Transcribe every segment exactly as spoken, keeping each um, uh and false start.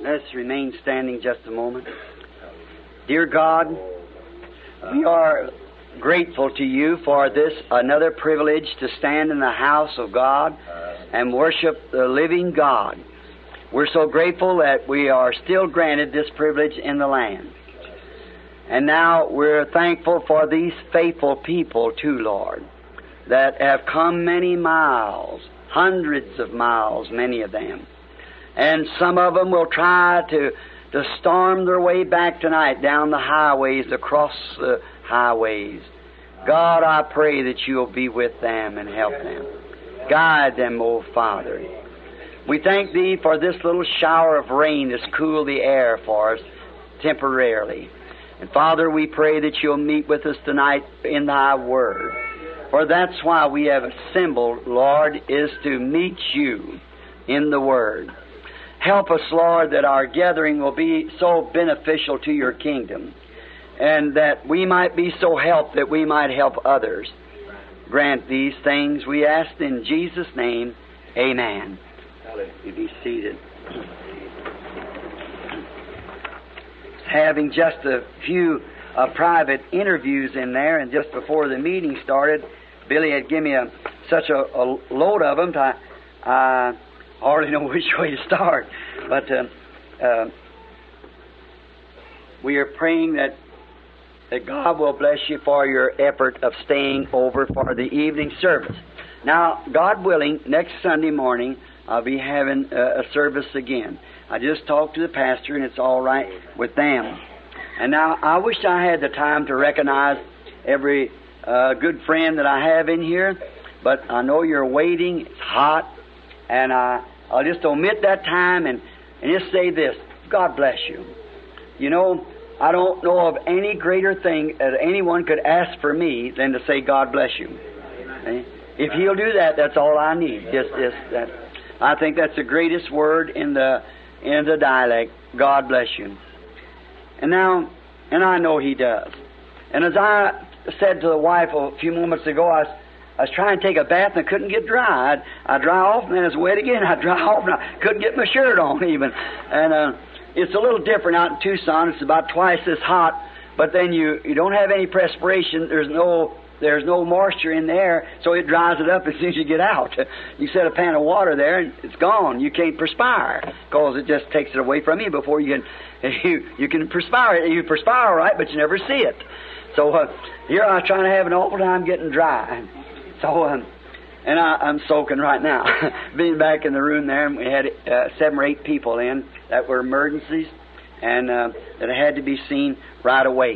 Let's remain standing just a moment. Dear God, we are grateful to you for this another privilege to stand in the house of God and worship the living God. We're so grateful that we are still granted this privilege in the land. And now we're thankful for these faithful people too, Lord, that have come many miles, hundreds of miles, many of them. And some of them will try to, to storm their way back tonight down the highways, across the highways. God, I pray that you'll be with them and help them. Guide them, O Father. We thank Thee for this little shower of rain that's cooled the air for us temporarily. And Father, we pray that you'll meet with us tonight in Thy Word. For that's why we have assembled, Lord, is to meet you in the Word. Help us, Lord, that our gathering will be so beneficial to your kingdom, and that we might be so helped that we might help others. Grant these things, we ask in Jesus' name. Amen. You be seated. Having just a few uh, private interviews in there, and just before the meeting started, Billy had given me a, such a, a load of them, I, I hardly know which way to start. But uh, uh, we are praying that, that God will bless you for your effort of staying over for the evening service. Now, God willing, next Sunday morning, I'll be having uh, a service again. I just talked to the pastor, and it's all right with them. And now, I wish I had the time to recognize every uh, good friend that I have in here, but I know you're waiting. It's hot, and I, I'll just omit that time and, and just say this. God bless you. You know, I don't know of any greater thing that anyone could ask for me than to say, God bless you. Okay? If He'll do that, that's all I need. Just, just that. I think that's the greatest word in the in the dialect. God bless you. And now, and I know He does. And as I said to the wife a few moments ago, I was, I was trying to take a bath and I couldn't get dry. I'd, I'd dry off and then it's wet again. I'd dry off and I couldn't get my shirt on even. And uh, it's a little different out in Tucson. It's about twice as hot, but then you, you don't have any perspiration. There's no there's no moisture in the air, so it dries it up as soon as you get out. You set a pan of water there and it's gone. You can't perspire because it just takes it away from you before you can you, you can perspire. You perspire all right, but you never see it. So uh, here I was trying to have an awful time getting dry. So, um, and I, I'm soaking right now. Being back in the room there, and we had uh, seven or eight people in that were emergencies and uh, that had to be seen right away.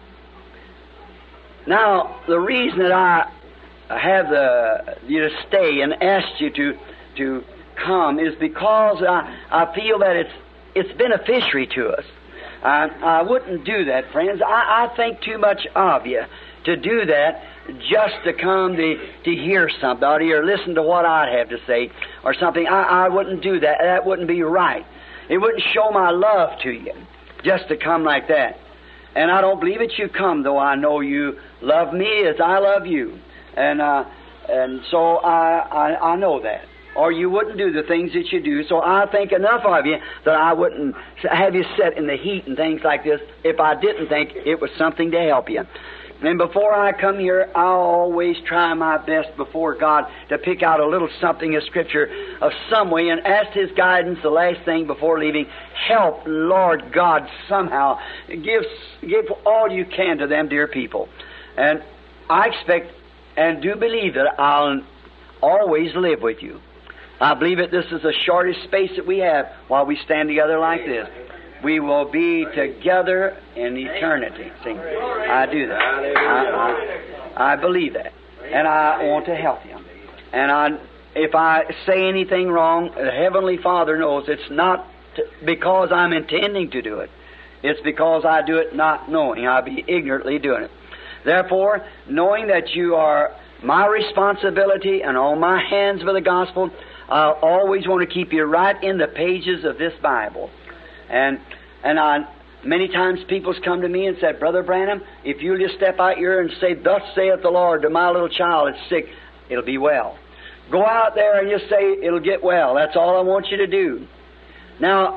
Now, the reason that I have the, you to stay and asked you to to come is because I, I feel that it's it's beneficiary to us. I, I wouldn't do that, friends. I, I think too much of you to do that just to come to, to hear somebody or listen to what I have to say or something. I, I wouldn't do that. That wouldn't be right. It wouldn't show my love to you just to come like that. And I don't believe that you come, though I know you love me as I love you. And uh, and so I, I I know that. Or you wouldn't do the things that you do. So I think enough of you that I wouldn't have you sit in the heat and things like this if I didn't think it was something to help you. And before I come here, I always try my best before God to pick out a little something of Scripture of some way and ask His guidance the last thing before leaving. Help, Lord God, somehow. Give, give all you can to them, dear people. And I expect and do believe that I'll always live with you. I believe that this is the shortest space that we have while we stand together like this. We will be together in eternity. See, I do that. I, I, I believe that. And I want to help you. And I, if I say anything wrong, the Heavenly Father knows it's not to, because I'm intending to do it. It's because I do it not knowing. I'll be ignorantly doing it. Therefore, knowing that you are my responsibility and on my hands for the gospel, I always want to keep you right in the pages of this Bible. And and I, many times people's come to me and said, Brother Branham, if you'll just step out here and say, Thus saith the Lord to my little child that's sick, it'll be well. Go out there and just say, it'll get well. That's all I want you to do. Now,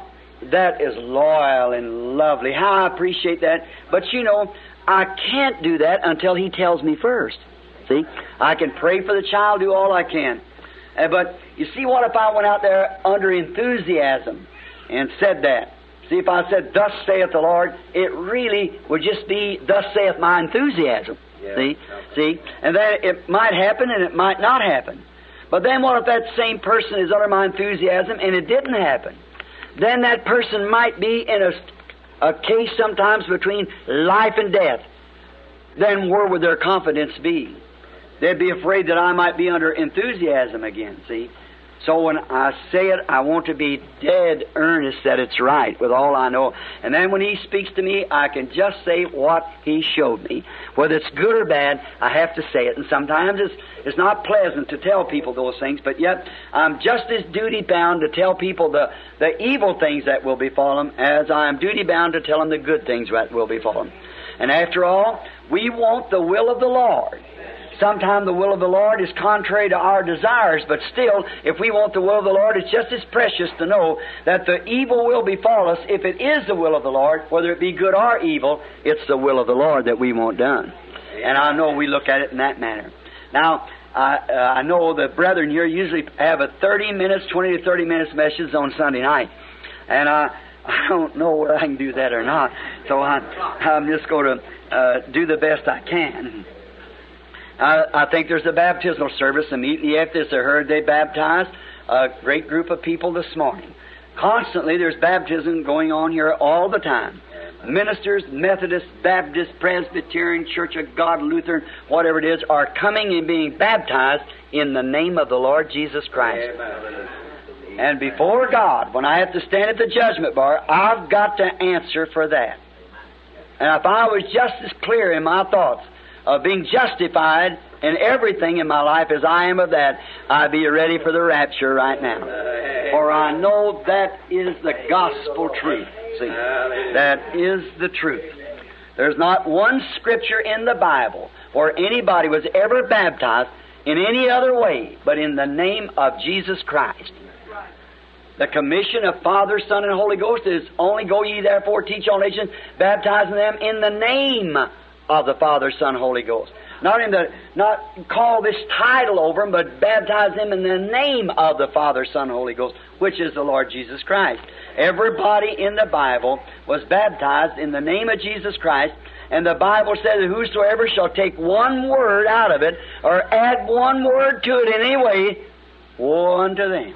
that is loyal and lovely. How I appreciate that. But you know, I can't do that until He tells me first. See? I can pray for the child, do all I can. Uh, but you see, what if I went out there under enthusiasm and said that? See, if I said, "Thus saith the Lord," it really would just be, "Thus saith my enthusiasm." Yeah. See? See? And then it might happen and it might not happen. But then what if that same person is under my enthusiasm and it didn't happen? Then that person might be in a, a case sometimes between life and death. Then where would their confidence be? They'd be afraid that I might be under enthusiasm again, see? So when I say it, I want to be dead earnest that it's right with all I know. And then when He speaks to me, I can just say what He showed me. Whether it's good or bad, I have to say it. And sometimes it's, it's not pleasant to tell people those things, but yet I'm just as duty-bound to tell people the, the evil things that will befall them as I am duty-bound to tell them the good things that will befall them. And after all, we want the will of the Lord. Sometimes the will of the Lord is contrary to our desires, but still, if we want the will of the Lord, it's just as precious to know that the evil will befall us. If it is the will of the Lord, whether it be good or evil, it's the will of the Lord that we want done. And I know we look at it in that manner. Now, I, uh, I know the brethren here usually have a thirty minutes, twenty to thirty minutes message on Sunday night. And I, I don't know whether I can do that or not, so I, I'm just going to uh, do the best I can. I, I think there's a baptismal service. Immediately after this, I heard they baptized a great group of people this morning. Constantly, there's baptism going on here all the time. Ministers, Methodist, Baptist, Presbyterian, Church of God, Lutheran, whatever it is, are coming and being baptized in the name of the Lord Jesus Christ. And before God, when I have to stand at the judgment bar, I've got to answer for that. And if I was just as clear in my thoughts of being justified in everything in my life as I am of that, I'd be ready for the rapture right now. For I know that is the gospel truth. See, that is the truth. There's not one scripture in the Bible where anybody was ever baptized in any other way but in the name of Jesus Christ. The commission of Father, Son, and Holy Ghost is only go ye therefore teach all nations, baptizing them in the name of the Father, Son, Holy Ghost. Not in the, not call this title over them, but baptize them in the name of the Father, Son, Holy Ghost, which is the Lord Jesus Christ. Everybody in the Bible was baptized in the name of Jesus Christ, and the Bible says that whosoever shall take one word out of it, or add one word to it in any way, woe unto them.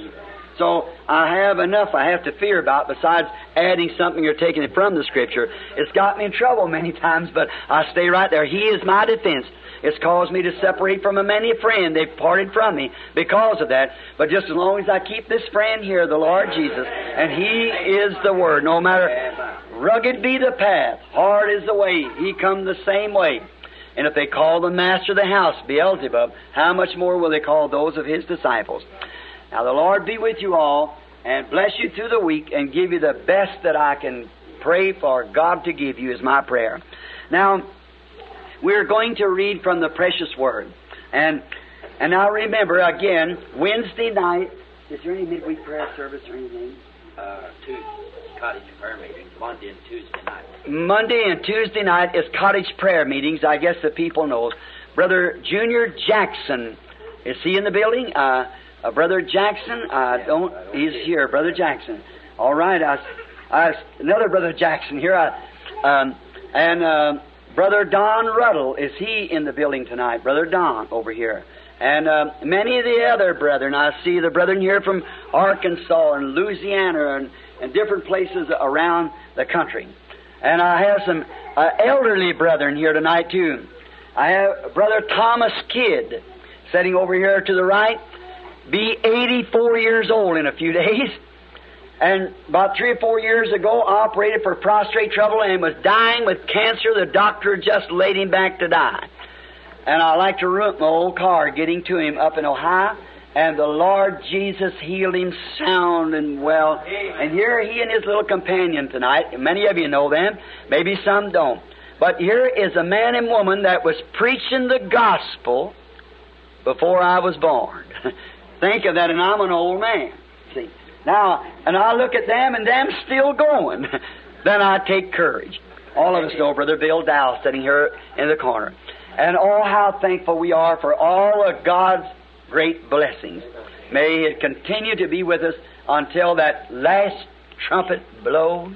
So I have enough I have to fear about besides adding something or taking it from the Scripture. It's got me in trouble many times, but I stay right there. He is my defense. It's caused me to separate from a many friend. They've parted from me because of that. But just as long as I keep this friend here, the Lord Jesus, and He is the Word, no matter rugged be the path, hard is the way, He come the same way. And if they call the master of the house Beelzebub, how much more will they call those of His disciples? Now, the Lord be with you all and bless you through the week and give you the best that I can pray for God to give you is my prayer. Now, we're going to read from the precious Word. And and now remember, again, Wednesday night, is there any midweek prayer service or anything? Uh, Tuesday, cottage prayer meetings, Monday and Tuesday night. Monday and Tuesday night is cottage prayer meetings. I guess the people know. Brother Junior Jackson, is he in the building? Uh... Uh, Brother Jackson, I don't, he's here, Brother Jackson. All right, I, I, another Brother Jackson here. I, um, and uh, Brother Don Ruddle, is he in the building tonight? Brother Don over here. And uh, many of the other brethren. I see the brethren here from Arkansas and Louisiana and, and different places around the country. And I have some uh, elderly brethren here tonight, too. I have Brother Thomas Kidd sitting over here to the right. Be eighty-four years old in a few days. And about three or four years ago, operated for prostate trouble and was dying with cancer. The doctor just laid him back to die. And I like to root my old car getting to him up in Ohio. And the Lord Jesus healed him sound and well. And here he and his little companion tonight. Many of you know them. Maybe some don't. But here is a man and woman that was preaching the gospel before I was born. Think of that, and I'm an old man. See, Now, and I look at them and them still going. Then I take courage. All of us know Brother Bill Dow sitting here in the corner. And oh, how thankful we are for all of God's great blessings. May it continue to be with us until that last trumpet blows.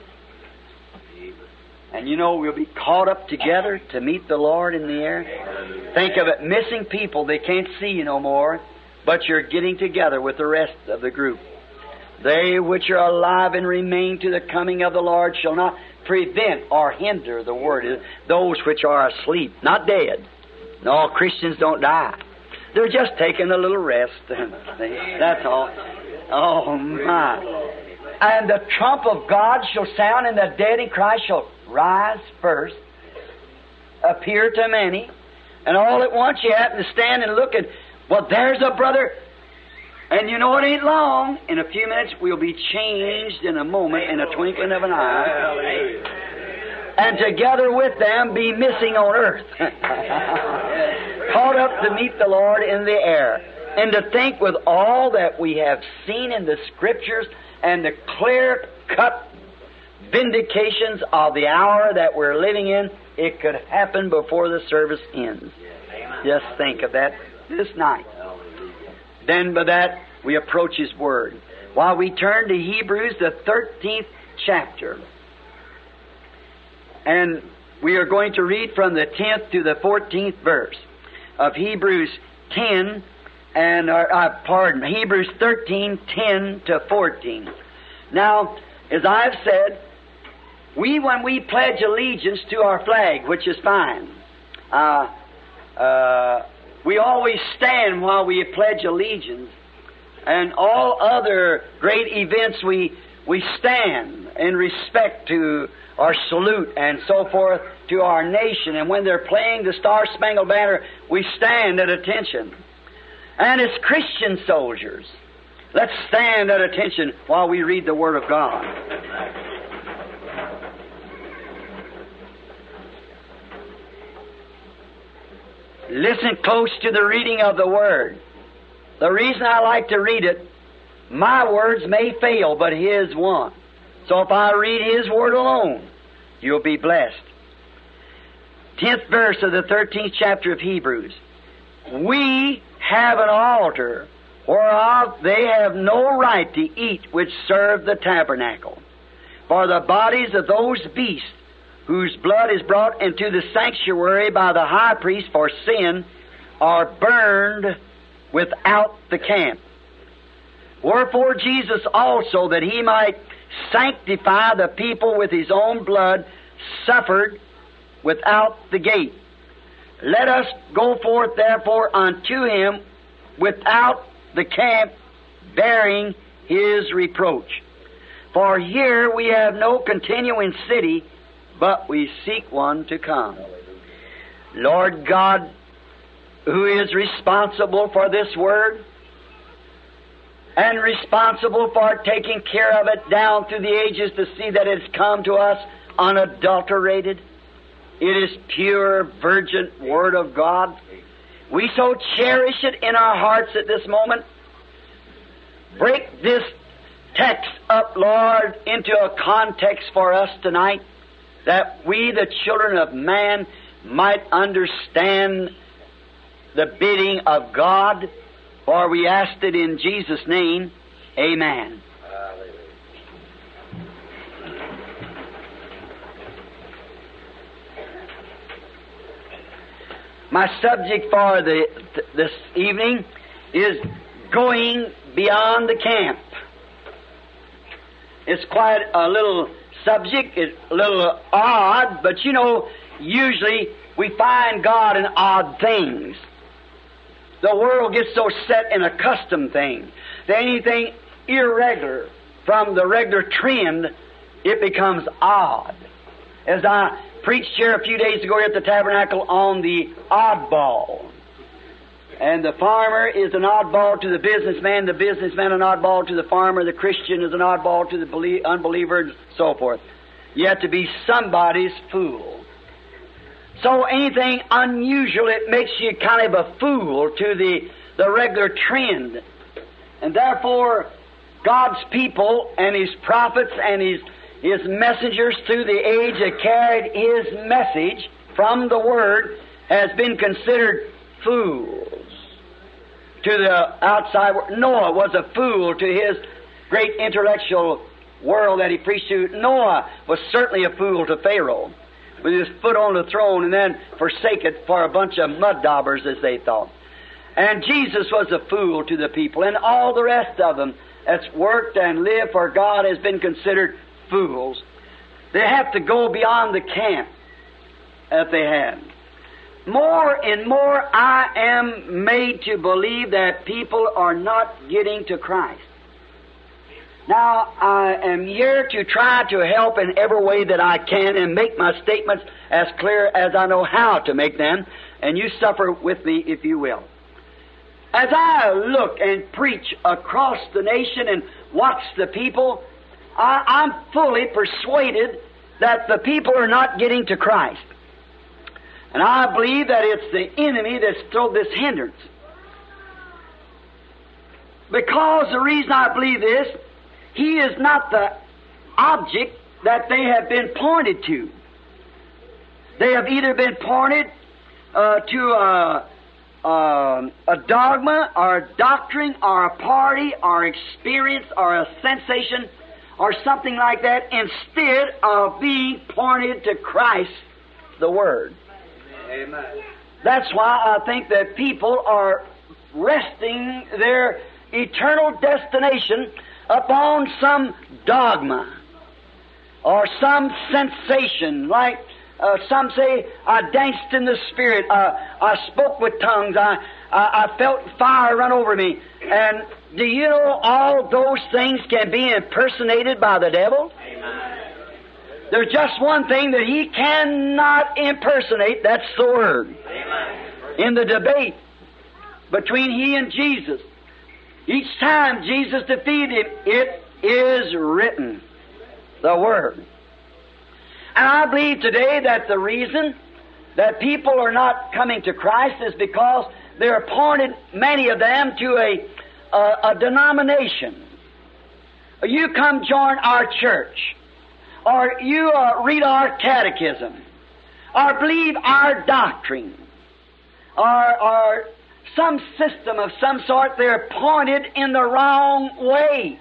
And you know, we'll be caught up together to meet the Lord in the air. Think of it, missing people, they can't see you no more, but you're getting together with the rest of the group. They which are alive and remain to the coming of the Lord shall not prevent or hinder the word. Those which are asleep, not dead. No, Christians don't die. They're just taking a little rest. That's all. Oh, my. And the trump of God shall sound, and the dead in Christ shall rise first, appear to many, and all at once you happen to stand and look and, well, there's a brother, and you know it ain't long. In a few minutes we'll be changed in a moment, in a twinkling of an eye, and together with them be missing on earth, caught up to meet the Lord in the air. And to think with all that we have seen in the Scriptures and the clear-cut vindications of the hour that we're living in, it could happen before the service ends. Just think of that this night. Then by that, we approach His Word. While we turn to Hebrews, the thirteenth chapter. And we are going to read from the tenth to the fourteenth verse of Hebrews ten, and, uh, pardon, Hebrews thirteen, ten to fourteen. Now, as I've said, we, when we pledge allegiance to our flag, which is fine, uh, uh, we always stand while we pledge allegiance, and all other great events we we stand in respect to our salute and so forth to our nation. And when they're playing the Star-Spangled Banner, we stand at attention. And as Christian soldiers, let's stand at attention while we read the Word of God. Listen close to the reading of the Word. The reason I like to read it, my words may fail, but His won't. So if I read His Word alone, you'll be blessed. Tenth verse of the thirteenth chapter of Hebrews. We have an altar whereof they have no right to eat which serve the tabernacle. For the bodies of those beasts whose blood is brought into the sanctuary by the high priest for sin are burned without the camp. Wherefore Jesus also, that He might sanctify the people with His own blood, suffered without the gate. Let us go forth therefore unto Him without the camp, bearing His reproach. For here we have no continuing city, but we seek one to come. Lord God, who is responsible for this Word, and responsible for taking care of it down through the ages to see that it's come to us unadulterated. It is pure, virgin Word of God. We so cherish it in our hearts at this moment. Break this text up, Lord, into a context for us tonight, that we, the children of man, might understand the bidding of God. For we asked it in Jesus' name. Amen. My subject for the, th- this evening is going beyond the camp. It's quite a little subject. It's a little odd, but you know, usually we find God in odd things. The world gets so set in a custom thing that anything irregular from the regular trend, it becomes odd. As I preached here a few days ago at the tabernacle on the oddball. And the farmer is an oddball to the businessman, the businessman an oddball to the farmer, the Christian is an oddball to the unbeliever, and so forth. You have to be somebody's fool. So anything unusual, it makes you kind of a fool to the, the regular trend. And therefore, God's people and His prophets and His, His messengers through the age that carried His message from the Word has been considered fools to the outside world. Noah was a fool to his great intellectual world that he preached to. Noah was certainly a fool to Pharaoh, with his foot on the throne and then forsake it for a bunch of mud daubers, as they thought. And Jesus was a fool to the people, and all the rest of them that's worked and lived for God has been considered fools. They have to go beyond the camp that they had. More and more I am made to believe that people are not getting to Christ. Now, I am here to try to help in every way that I can and make my statements as clear as I know how to make them, and you suffer with me if you will. As I look and preach across the nation and watch the people, I, I'm fully persuaded that the people are not getting to Christ. And I believe that it's the enemy that's thrown this hindrance. Because the reason I believe this, he is not the object that they have been pointed to. They have either been pointed uh, to a, a, a dogma or a doctrine or a party or experience or a sensation or something like that, instead of being pointed to Christ, the Word. Amen. That's why I think that people are resting their eternal destination upon some dogma or some sensation, like uh, some say, I danced in the Spirit, uh, I spoke with tongues, I, I, I felt fire run over me. And do you know all those things can be impersonated by the devil? Amen. There's just one thing that he cannot impersonate, that's the Word. Amen. In the debate between he and Jesus, each time Jesus defeated him, it is written, the Word. And I believe today that the reason that people are not coming to Christ is because they're appointed, many of them, to a, a, a denomination. You come join our church, or you uh, read our catechism, or believe our doctrine, or, or some system of some sort. They're pointed in the wrong way.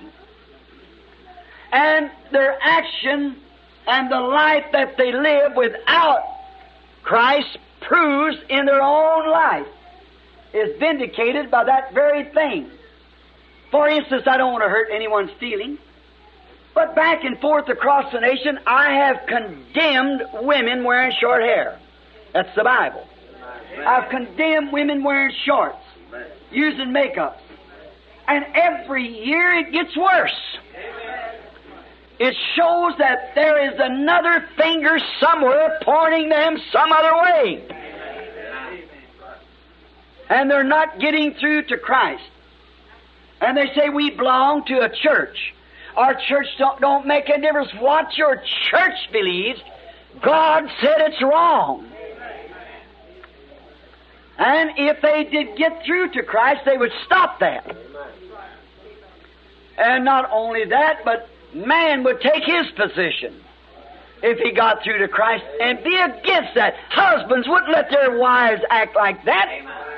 And their action and the life that they live without Christ proves in their own life is vindicated by that very thing. For instance, I don't want to hurt anyone's feelings, but back and forth across the nation, I have condemned women wearing short hair. That's the Bible. I've condemned women wearing shorts, using makeup. And every year it gets worse. It shows that there is another finger somewhere pointing them some other way. And they're not getting through to Christ. And they say, we belong to a church. Our church don't, don't make a difference what your church believes. God said it's wrong. And if they did get through to Christ, they would stop that. And not only that, but man would take his position if he got through to Christ and be against that. Husbands wouldn't let their wives act like that.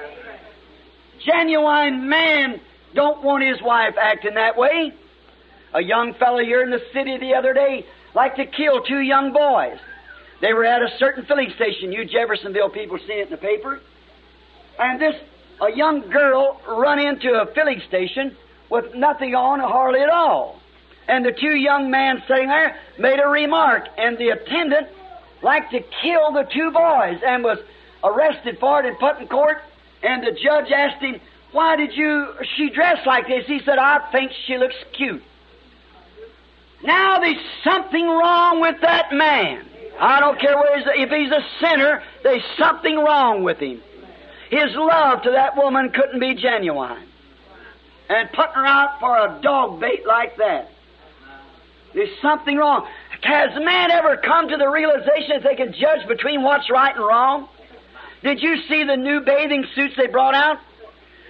Genuine man don't want his wife acting that way. A young fellow here in the city the other day liked to kill two young boys. They were at a certain filling station. You Jeffersonville people seen it in the paper. And this, a young girl run into a filling station with nothing on, hardly at all. And the two young men sitting there made a remark, and the attendant liked to kill the two boys and was arrested for it and put in court. And the judge asked him, why did you, she dress like this? He said, I think she looks cute. Now there's something wrong with that man. I don't care where he's, if he's a sinner, there's something wrong with him. His love to that woman couldn't be genuine. And putting her out for a dog bait like that. There's something wrong. Has man ever come to the realization that they can judge between what's right and wrong? Did you see the new bathing suits they brought out?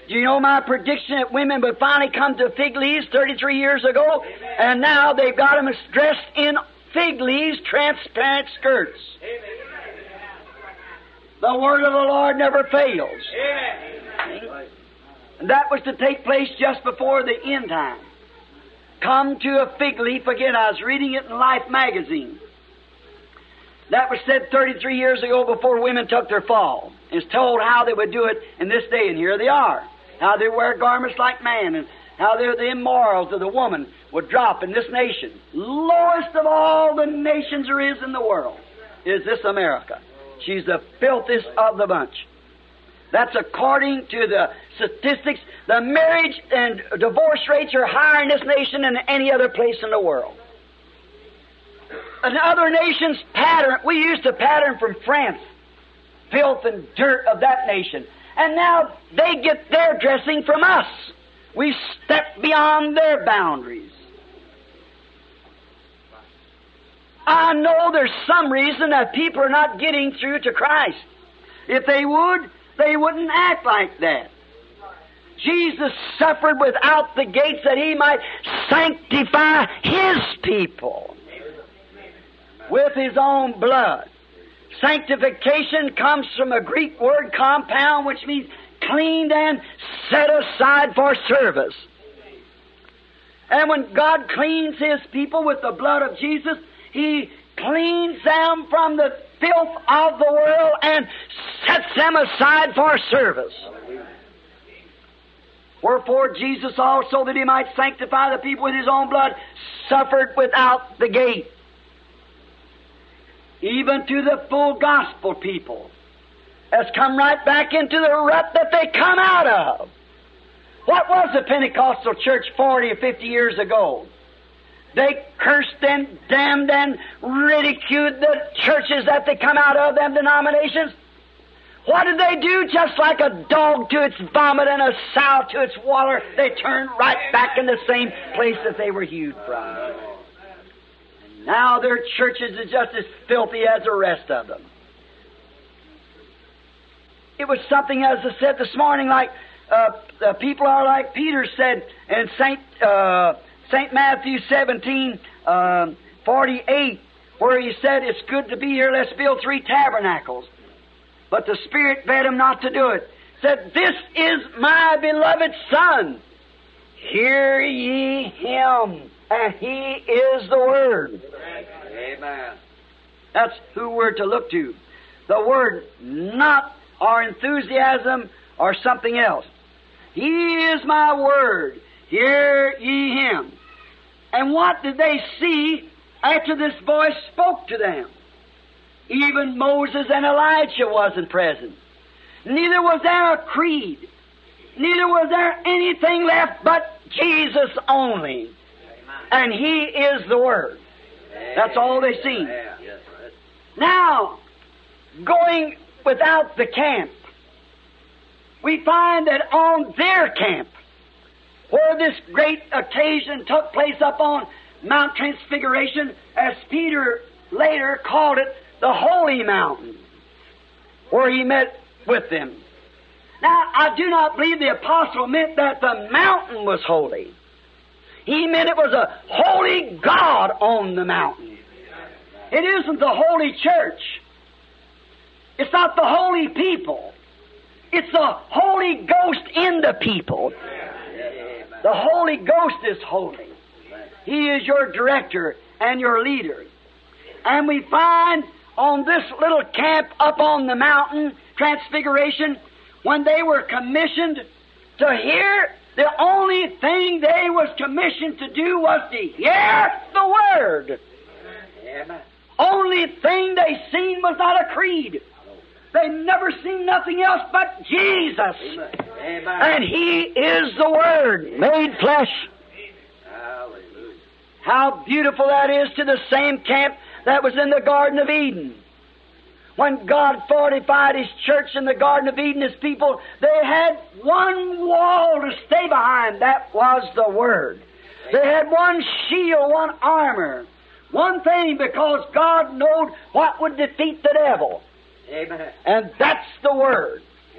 Do you know my prediction that women would finally come to fig leaves thirty-three years ago? Amen. And now they've got them dressed in fig leaves, transparent skirts. Amen. The word of the Lord never fails. Amen. And that was to take place just before the end time. Come to a fig leaf again. I was reading it in Life magazine. That was said thirty-three years ago before women took their fall. It's told how they would do it in this day, and here they are. How they wear garments like man, and how the immorals of the woman would drop in this nation. Lowest of all the nations there is in the world is this America. She's the filthiest of the bunch. That's according to the statistics. The marriage and divorce rates are higher in this nation than any other place in the world. And other nations pattern, we used to pattern from France, filth and dirt of that nation. And now they get their dressing from us. We step beyond their boundaries. I know there's some reason that people are not getting through to Christ. If they would, they wouldn't act like that. Jesus suffered without the gates that He might sanctify His people with His own blood. Sanctification comes from a Greek word, compound, which means cleaned and set aside for service. And when God cleans His people with the blood of Jesus, He cleans them from the filth of the world and sets them aside for service. Wherefore Jesus also, that He might sanctify the people with His own blood, suffered without the gate. Even to the full gospel people, has come right back into the rut that they come out of. What was the Pentecostal church forty or fifty years ago? They cursed and damned and ridiculed the churches that they come out of, them denominations. What did they do? Just like a dog to its vomit and a sow to its water, they turned right back in the same place that they were hewed from. Now their churches are just as filthy as the rest of them. It was something, as I said this morning, like uh, the people are like Peter said in Saint uh, Saint Matthew seventeen uh, forty-eight, where he said, "It's good to be here. Let's build three tabernacles." But the Spirit bade him not to do it. Said, "This is my beloved Son. Hear ye Him." And He is the Word. Amen. That's who we're to look to. The Word, not our enthusiasm or something else. He is my Word. Hear ye Him. And what did they see after this voice spoke to them? Even Moses and Elijah wasn't present. Neither was there a creed. Neither was there anything left but Jesus only. And He is the Word. That's all they see. Now, going without the camp, we find that on their camp, where this great occasion took place up on Mount Transfiguration, as Peter later called it, the Holy Mountain, where he met with them. Now, I do not believe the apostle meant that the mountain was holy. He meant it was a holy God on the mountain. It isn't the holy church. It's not the holy people. It's the Holy Ghost in the people. The Holy Ghost is holy. He is your director and your leader. And we find on this little camp up on the mountain, Transfiguration, when they were commissioned to hear, the only thing they was commissioned to do was to hear the Word. Amen. Only thing they seen was not a creed. They never seen nothing else but Jesus. Amen. And He is the Word made flesh. Hallelujah. How beautiful that is to the same camp that was in the Garden of Eden. When God fortified His church in the Garden of Eden, His people, they had one wall to stay behind. That was the Word. They had one shield, one armor. One thing, because God knowed what would defeat the devil. Amen. And that's the Word. Amen.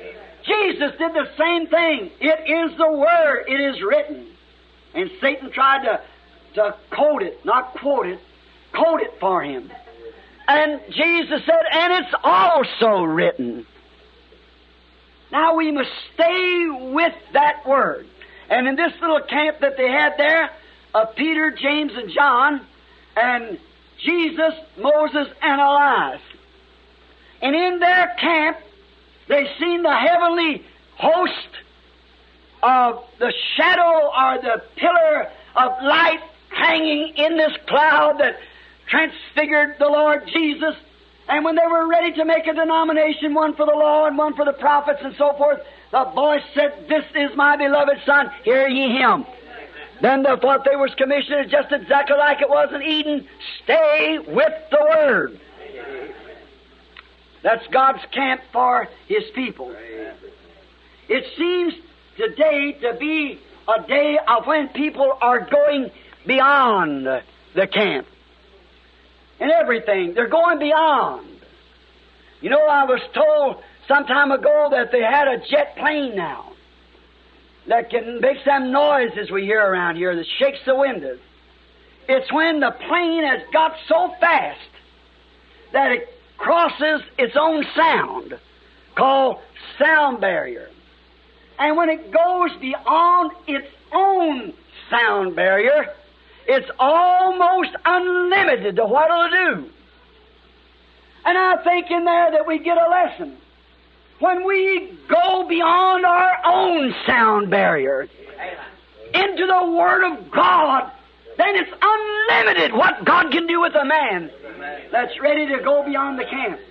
Jesus did the same thing. It is the Word. It is written. And Satan tried to, to quote it, not quote it, quote it for him. And Jesus said, and it's also written. Now we must stay with that Word. And in this little camp that they had there, of Peter, James, and John, and Jesus, Moses, and Elias. And in their camp, they seen the heavenly host of the shadow or the pillar of light hanging in this cloud that transfigured the Lord Jesus. And when they were ready to make a denomination, one for the law and one for the prophets and so forth, the voice said, "This is my beloved Son, hear ye him." Then the, what they was commissioned is just exactly like it was in Eden. Stay with the Word. That's God's camp for His people. It seems today to be a day of when people are going beyond the camp. And everything. They're going beyond. You know, I was told some time ago that they had a jet plane now that can make some noises we hear around here that shakes the windows. It's when the plane has got so fast that it crosses its own sound, called sound barrier. And when it goes beyond its own sound barrier, it's almost unlimited to what it'll do. And I think in there that we get a lesson. When we go beyond our own sound barrier into the Word of God, then it's unlimited what God can do with a man that's ready to go beyond the camp.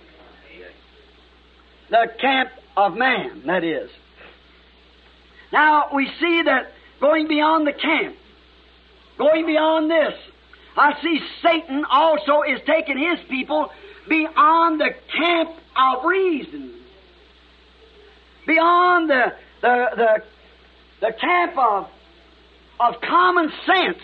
The camp of man, that is. Now, we see that going beyond the camp, going beyond this, I see Satan also is taking his people beyond the camp of reason, beyond the the the, the camp of of common sense.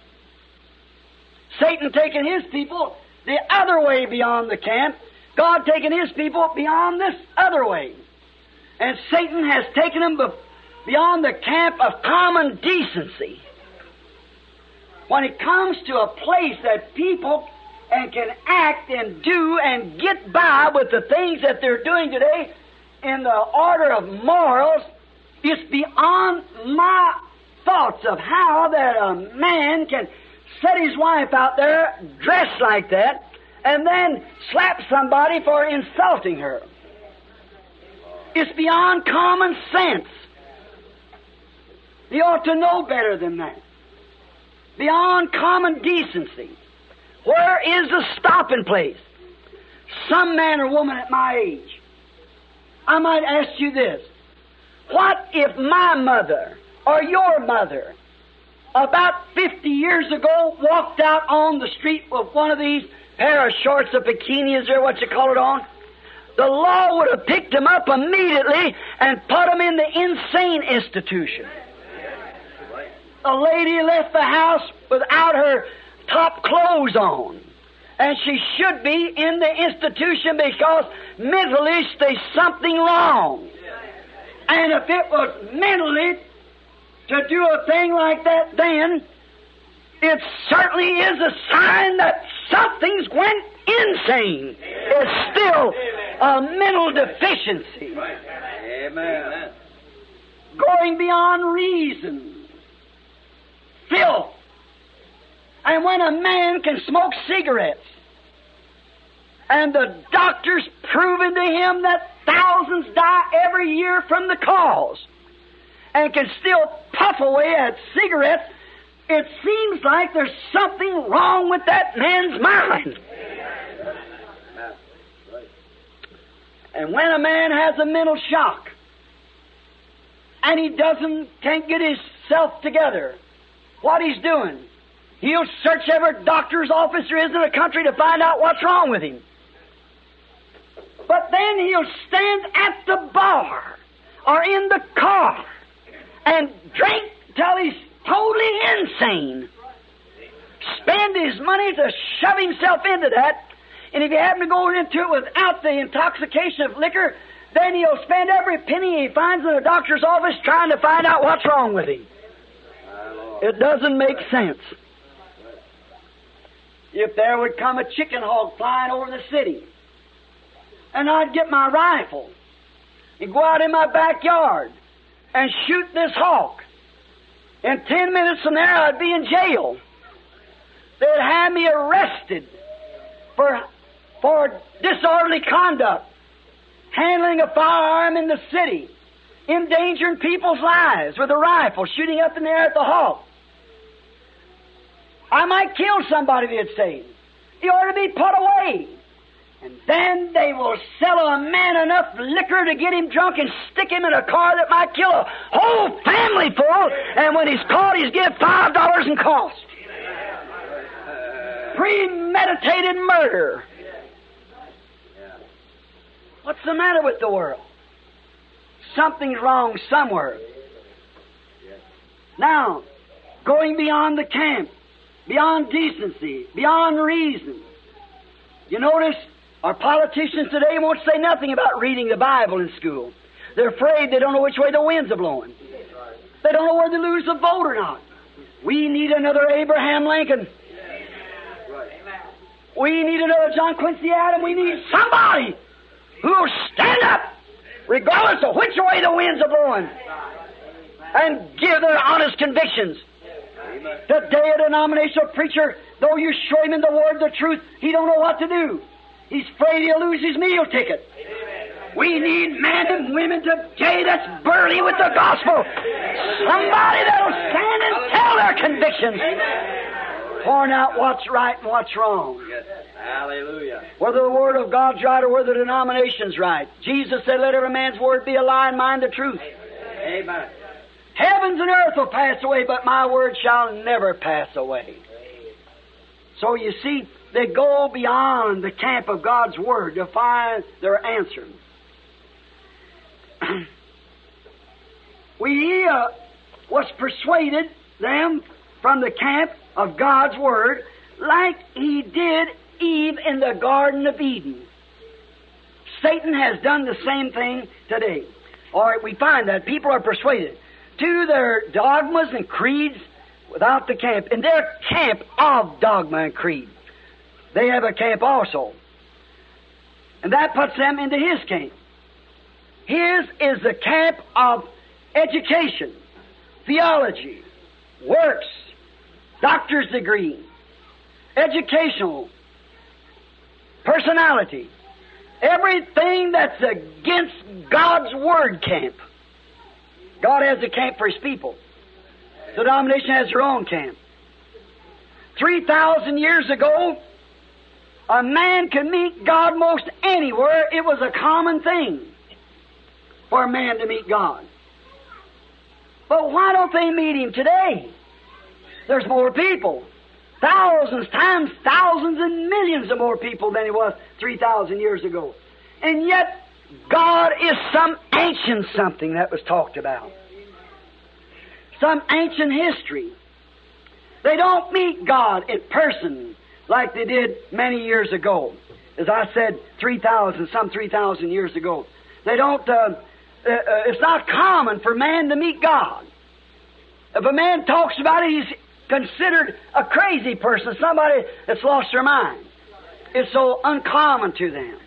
Satan taking his people the other way beyond the camp, God taking His people beyond this other way. And Satan has taken them beyond the camp of common decency. When it comes to a place that people and can act and do and get by with the things that they're doing today in the order of morals, it's beyond my thoughts of how that a man can set his wife out there dressed like that and then slap somebody for insulting her. It's beyond common sense. You ought to know better than that. Beyond common decency. Where is the stopping place? Some man or woman at my age, I might ask you this. What if my mother or your mother about fifty years ago walked out on the street with one of these pair of shorts or bikinis or what you call it on? The law would have picked them up immediately and put them in the insane institution. A lady left the house without her top clothes on. And she should be in the institution because mentally there's something wrong. And if it was mentally to do a thing like that then, it certainly is a sign that something's went insane. It's still a mental deficiency. Amen. Going beyond reason. Filth. And when a man can smoke cigarettes, and the doctors proving to him that thousands die every year from the cause, and can still puff away at cigarettes, it seems like there's something wrong with that man's mind. And when a man has a mental shock, and he doesn't, can't get himself together, what he's doing, he'll search every doctor's office there is in the country to find out what's wrong with him. But then he'll stand at the bar or in the car and drink till he's totally insane. Spend his money to shove himself into that. And if you happen to go into it without the intoxication of liquor, then he'll spend every penny he finds in a doctor's office trying to find out what's wrong with him. It doesn't make sense. If there would come a chicken hawk flying over the city, and I'd get my rifle and go out in my backyard and shoot this hawk, in ten minutes from there I'd be in jail. They'd have me arrested for, for disorderly conduct, handling a firearm in the city, endangering people's lives with a rifle, shooting up in the air at the hawk. I might kill somebody, they'd say. He ought to be put away. And then they will sell a man enough liquor to get him drunk and stick him in a car that might kill a whole family full, and when he's caught, he's give five dollars in cost. Premeditated murder. What's the matter with the world? Something's wrong somewhere. Now, going beyond the camp, beyond decency, beyond reason. You notice our politicians today won't say nothing about reading the Bible in school. They're afraid they don't know which way the winds are blowing. They don't know whether to lose the vote or not. We need another Abraham Lincoln. We need another John Quincy Adams. We need somebody who will stand up, regardless of which way the winds are blowing, and give their honest convictions. Today, a denominational preacher, though you show him in the Word the truth, he don't know what to do. He's afraid he'll lose his meal ticket. We need men and women today that's burly with the gospel. Somebody that'll stand and tell their convictions, point out what's right and what's wrong. Hallelujah. Whether the Word of God's right or whether the denomination's right. Jesus said, let every man's word be a lie and mine the truth. Amen. Heavens and earth will pass away, but my word shall never pass away. So you see, they go beyond the camp of God's Word to find their answer. we uh, was persuaded them from the camp of God's Word like he did Eve in the Garden of Eden. Satan has done the same thing today. All right, we find that people are persuaded to their dogmas and creeds without the camp. In their camp of dogma and creed, they have a camp also. And that puts them into his camp. His is the camp of education, theology, works, doctor's degree, educational, personality, everything that's against God's Word camp. God has a camp for His people. The denomination has their own camp. Three thousand years ago, a man could meet God most anywhere. It was a common thing for a man to meet God. But why don't they meet Him today? There's more people. Thousands times thousands and millions of more people than it was three thousand years ago. And yet, God is some ancient something that was talked about. Some ancient history. They don't meet God in person like they did many years ago. As I said, three thousand, some three thousand years ago. They don't, uh, uh, it's not common for man to meet God. If a man talks about it, he's considered a crazy person, somebody that's lost their mind. It's so uncommon to them.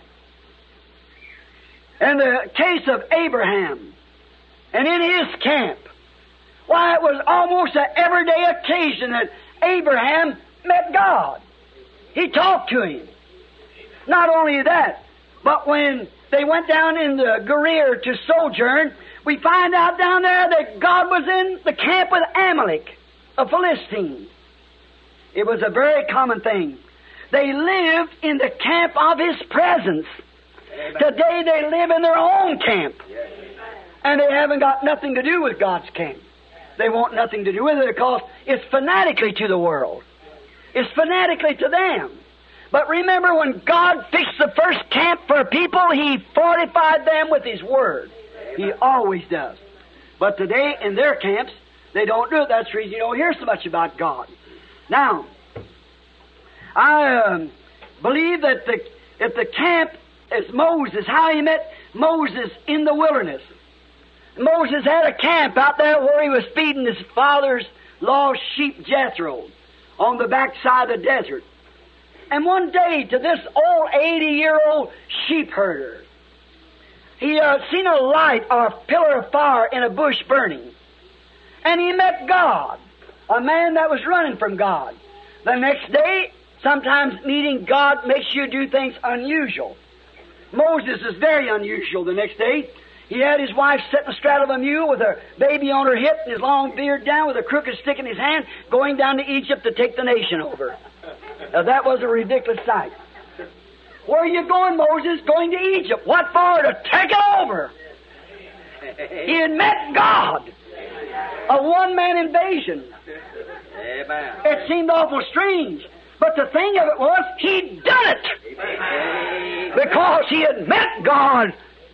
In the case of Abraham, and in his camp, why, it was almost an everyday occasion that Abraham met God. He talked to Him. Not only that, but when they went down in the Gerar to sojourn, we find out down there that God was in the camp with Amalek, a Philistine. It was a very common thing. They lived in the camp of His presence. Today they live in their own camp. And they haven't got nothing to do with God's camp. They want nothing to do with it because it's fanatically to the world. It's fanatically to them. But remember, when God fixed the first camp for people, He fortified them with His Word. He always does. But today, in their camps, they don't do it. That's the reason you don't hear so much about God. Now, I um, believe that the, if the camp is Moses, how he met Moses in the wilderness. Moses had a camp out there where he was feeding his father's lost sheep Jethro on the backside of the desert. And one day, to this old eighty-year-old sheep herder, he uh, seen a light or a pillar of fire in a bush burning. And he met God, a man that was running from God. The next day, sometimes meeting God makes you do things unusual. Moses is very unusual the next day. He had his wife sitting astraddle of a mule with her baby on her hip and his long beard down with a crooked stick in his hand, going down to Egypt to take the nation over. Now that was a ridiculous sight. Where are you going, Moses? Going to Egypt. What for? To take it over. He had met God. A one-man invasion. It seemed awful strange. But the thing of it was, he'd done it. Because he had met God.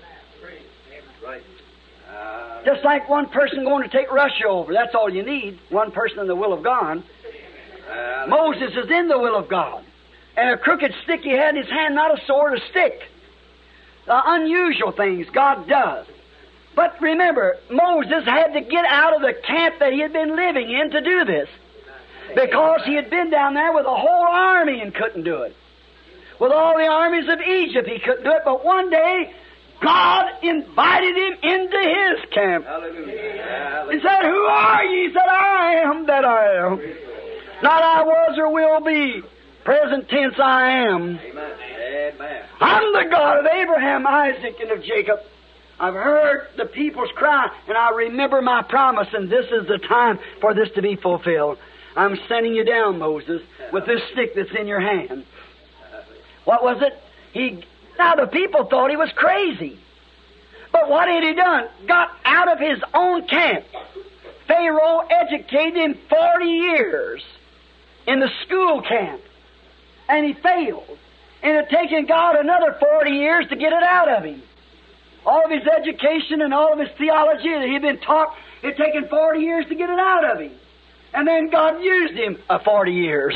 Just like one person going to take Russia over. That's all you need. One person in the will of God. Moses is in the will of God. And a crooked stick he had in his hand, not a sword, a stick. The unusual things God does. But remember, Moses had to get out of the camp that he had been living in to do this. Because he had been down there with a whole army and couldn't do it. With all the armies of Egypt, he couldn't do it. But one day, God invited him into his camp. Hallelujah. He said, "Who are ye?" He said, "I am that I am. Not I was or will be. Present tense, I am. Amen. I'm the God of Abraham, Isaac, and of Jacob. I've heard the people's cry, and I remember my promise, and this is the time for this to be fulfilled. I'm sending you down, Moses, with this stick that's in your hand." What was it? He now the people thought he was crazy. But what had he done? Got out of his own camp. Pharaoh educated him forty years in the school camp. And he failed. And it had taken God another forty years to get it out of him. All of his education and all of his theology that he'd been taught, it had taken forty years to get it out of him. And then God used him uh, forty years.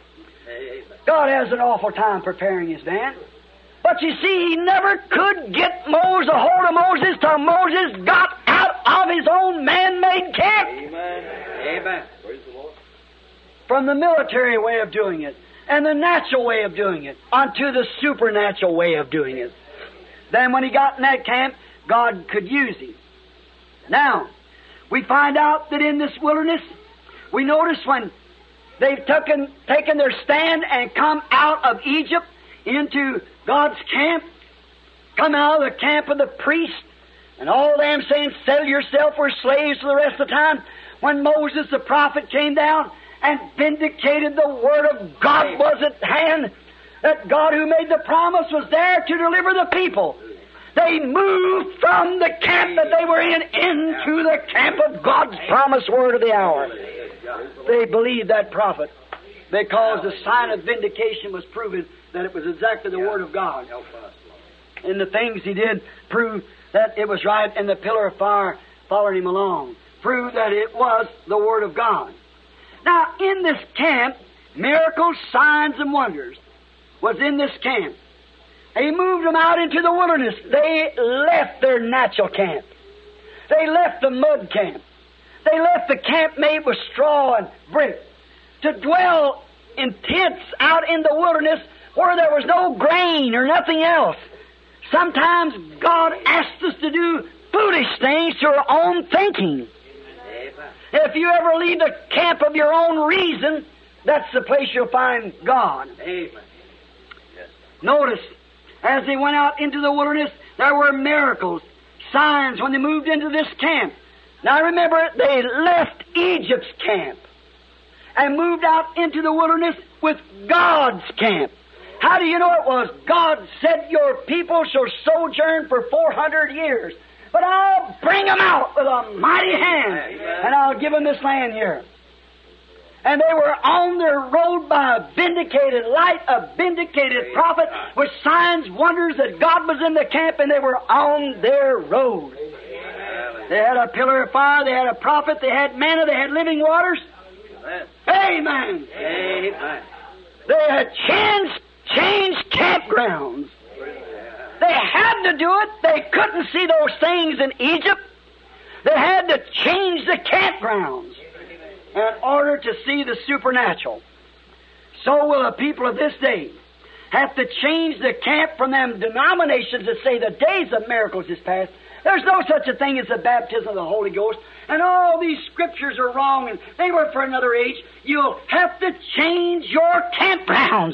God has an awful time preparing his man. But you see, he never could get Moses, a hold of Moses till Moses got out of his own man-made camp. Amen. Amen. Praise the Lord. From the military way of doing it and the natural way of doing it onto the supernatural way of doing it. Then when he got in that camp, God could use him. Now, we find out that in this wilderness, we notice when they've taken, taken their stand and come out of Egypt into God's camp, come out of the camp of the priest, and all them saying, "Sell yourself for slaves for the rest of the time." When Moses the prophet came down and vindicated the Word of God was at hand, that God who made the promise was there to deliver the people. They moved from the camp that they were in into the camp of God's promised word of the hour. They believed that prophet because the sign of vindication was proven that it was exactly the Word of God. And the things he did prove that it was right, and the pillar of fire followed him along. Proved that it was the Word of God. Now, in this camp, miracles, signs, and wonders was in this camp. He moved them out into the wilderness. They left their natural camp. They left the mud camp. They left the camp made with straw and brick to dwell in tents out in the wilderness where there was no grain or nothing else. Sometimes God asks us to do foolish things to our own thinking. If you ever leave the camp of your own reason, that's the place you'll find God. Amen. Notice, as they went out into the wilderness, there were miracles, signs when they moved into this camp. Now remember, they left Egypt's camp and moved out into the wilderness with God's camp. How do you know it was? God said, "Your people shall sojourn for four hundred years, but I'll bring them out with a mighty hand, and I'll give them this land here." And they were on their road by a vindicated light, a vindicated prophet, with signs, wonders that God was in the camp, and they were on their road. They had a pillar of fire, they had a prophet, they had manna, they had living waters. Amen. Amen. They had changed, changed campgrounds. They had had to do it. They couldn't see those things in Egypt. They had to change the campgrounds in order to see the supernatural. So will the people of this day have to change the camp from them denominations that say the days of miracles is past. There's no such a thing as the baptism of the Holy Ghost. And all these scriptures are wrong and they were for another age. You'll have to change your campgrounds.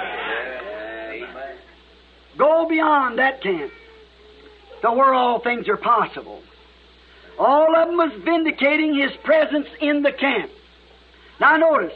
Amen. Go beyond that camp to where all things are possible. All of them was vindicating His presence in the camp. Now notice,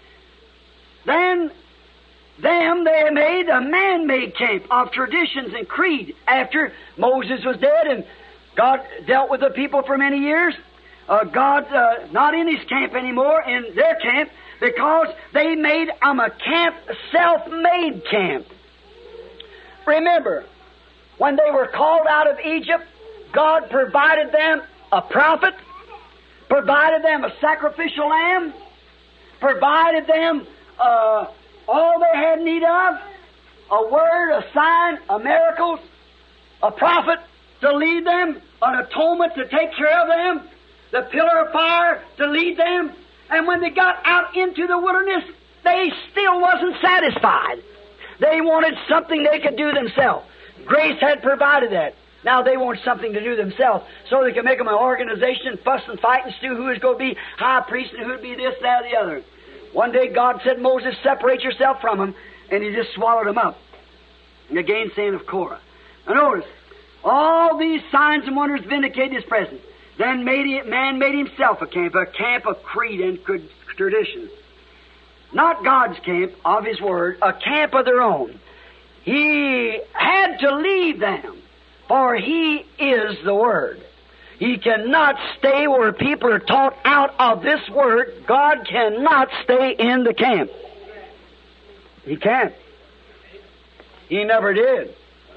then them they made a man-made camp of traditions and creed after Moses was dead and God dealt with the people for many years. Uh, God uh, not in His camp anymore, in their camp, because they made um, a camp, self-made camp. Remember, when they were called out of Egypt, God provided them a prophet, provided them a sacrificial lamb, provided them uh, all they had need of, a word, a sign, a miracles, a prophet to lead them, an atonement to take care of them, the pillar of fire to lead them. And when they got out into the wilderness, they still wasn't satisfied. They wanted something they could do themselves. Grace had provided that. Now they want something to do themselves so they can make them an organization, fuss and fight and stew who is going to be high priest and who would be this, that, or the other. One day God said, Moses, separate yourself from them, and He just swallowed them up. And again saying of Korah. Now notice, all these signs and wonders vindicated His presence. Then made he, man made himself a camp, a camp of creed and tradition. Not God's camp of His Word, a camp of their own. He had to leave them, for He is the Word. He cannot stay where people are taught out of this Word. God cannot stay in the camp. He can't. He never did.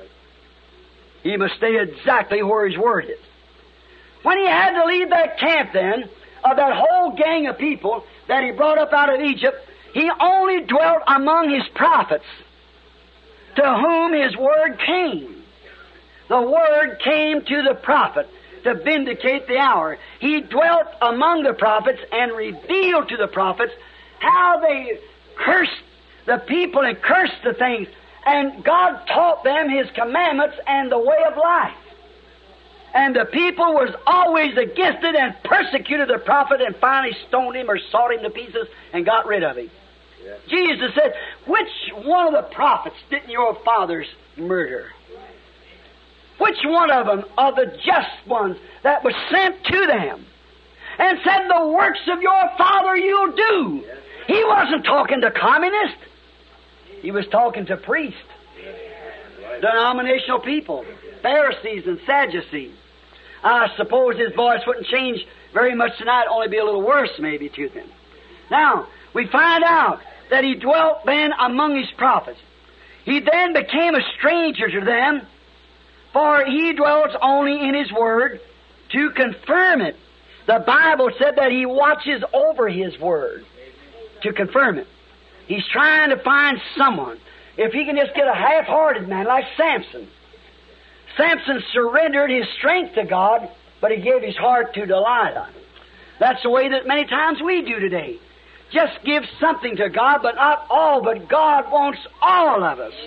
He must stay exactly where His Word is. When He had to leave that camp then, of that whole gang of people that He brought up out of Egypt, He only dwelt among His prophets, to whom His Word came. The Word came to the prophet to vindicate the hour. He dwelt among the prophets and revealed to the prophets how they cursed the people and cursed the things. And God taught them His commandments and the way of life. And the people was always against it and persecuted the prophet and finally stoned him or sawed him to pieces and got rid of him. Yeah. Jesus said, which one of the prophets didn't your fathers murder? Which one of them are the just ones that was sent to them and said, the works of your father you'll do? Yeah. He wasn't talking to communists. He was talking to priests, yeah. denominational people, Pharisees and Sadducees. I suppose His voice wouldn't change very much tonight, only be a little worse maybe to them. Now, we find out that He dwelt then among His prophets. He then became a stranger to them, for He dwells only in His Word to confirm it. The Bible said that He watches over His Word to confirm it. He's trying to find someone. If he can just get a half-hearted man like Samson. Samson surrendered his strength to God, but he gave his heart to Delilah. That's the way that many times we do today. Just give something to God, but not all, but God wants all of us.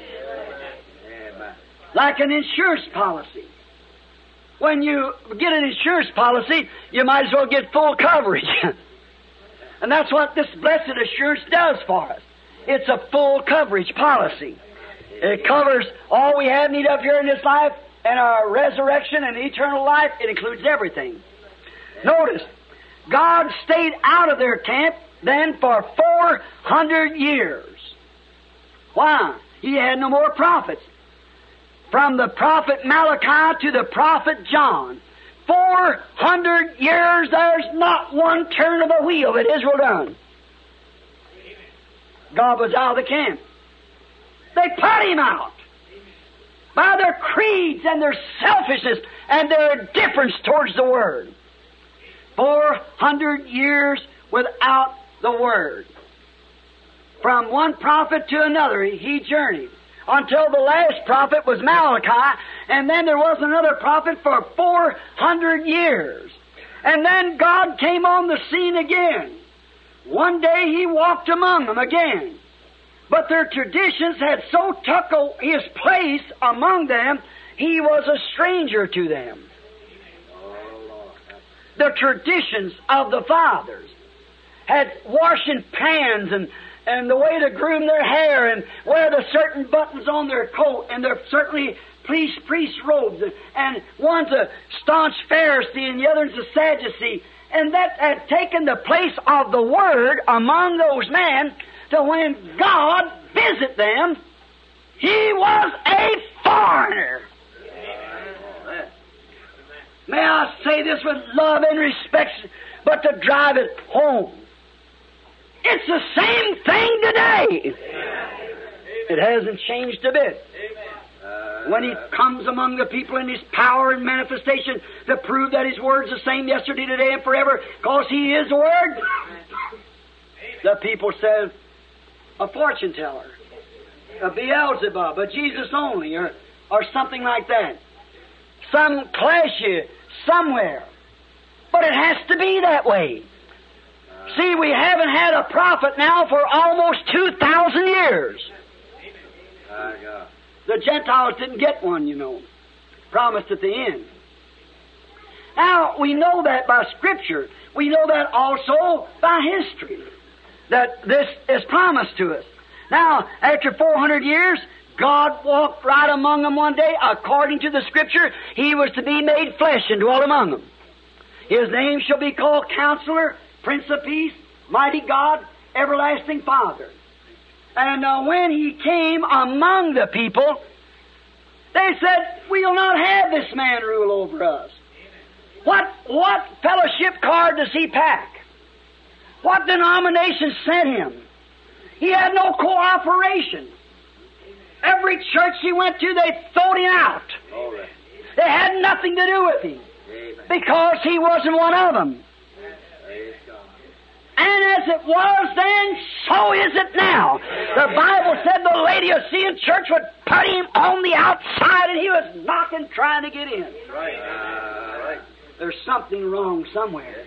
Like an insurance policy. When you get an insurance policy, you might as well get full coverage. And that's what this blessed assurance does for us. It's a full coverage policy. It covers all we have need of here in this life, and our resurrection and eternal life. It includes everything. Notice, God stayed out of their camp then for four hundred years. Why? He had no more prophets. From the prophet Malachi to the prophet John, four hundred years, there's not one turn of the wheel that Israel done. God was out of the camp. They put Him out by their creeds and their selfishness and their indifference towards the Word. Four hundred years without the Word. From one prophet to another, he journeyed. until the last prophet was Malachi, and then there was another prophet for four hundred years. And then God came on the scene again. One day He walked among them again. But their traditions had so took His place among them, He was a stranger to them. The traditions of the fathers had washing pans and, and the way to groom their hair and wear the certain buttons on their coat and their certainly priest, priest robes. And one's a staunch Pharisee and the other's a Sadducee. And that had taken the place of the Word among those men to when God visited them, He was a foreigner. May I say this with love and respect, but to drive it home. It's the same thing today. It hasn't changed a bit. When He comes among the people in His power and manifestation to prove that His Word's the same yesterday, today, and forever, because He is the Word, the people say, a fortune teller, a Beelzebub, a Jesus only, or, or something like that. Some clash you somewhere. But it has to be that way. See, we haven't had a prophet now for almost two thousand years. The Gentiles didn't get one, you know. Promised at the end. Now, we know that by Scripture. We know that also by history. That this is promised to us. Now, after four hundred years, God walked right among them one day. According to the Scripture, He was to be made flesh and dwell among them. His name shall be called Counselor, Prince of Peace, Mighty God, Everlasting Father. And uh, when He came among the people, they said, we'll not have this man rule over us. What, what fellowship card does he pack? What denomination sent him? He had no cooperation. Every church he went to, they throwed him out. Right. They had nothing to do with him. Amen. Because he wasn't one of them. And as it was then, so is it now. The Bible said the Laodicean church would put him on the outside and he was knocking, trying to get in. Right. Uh, right. There's something wrong somewhere.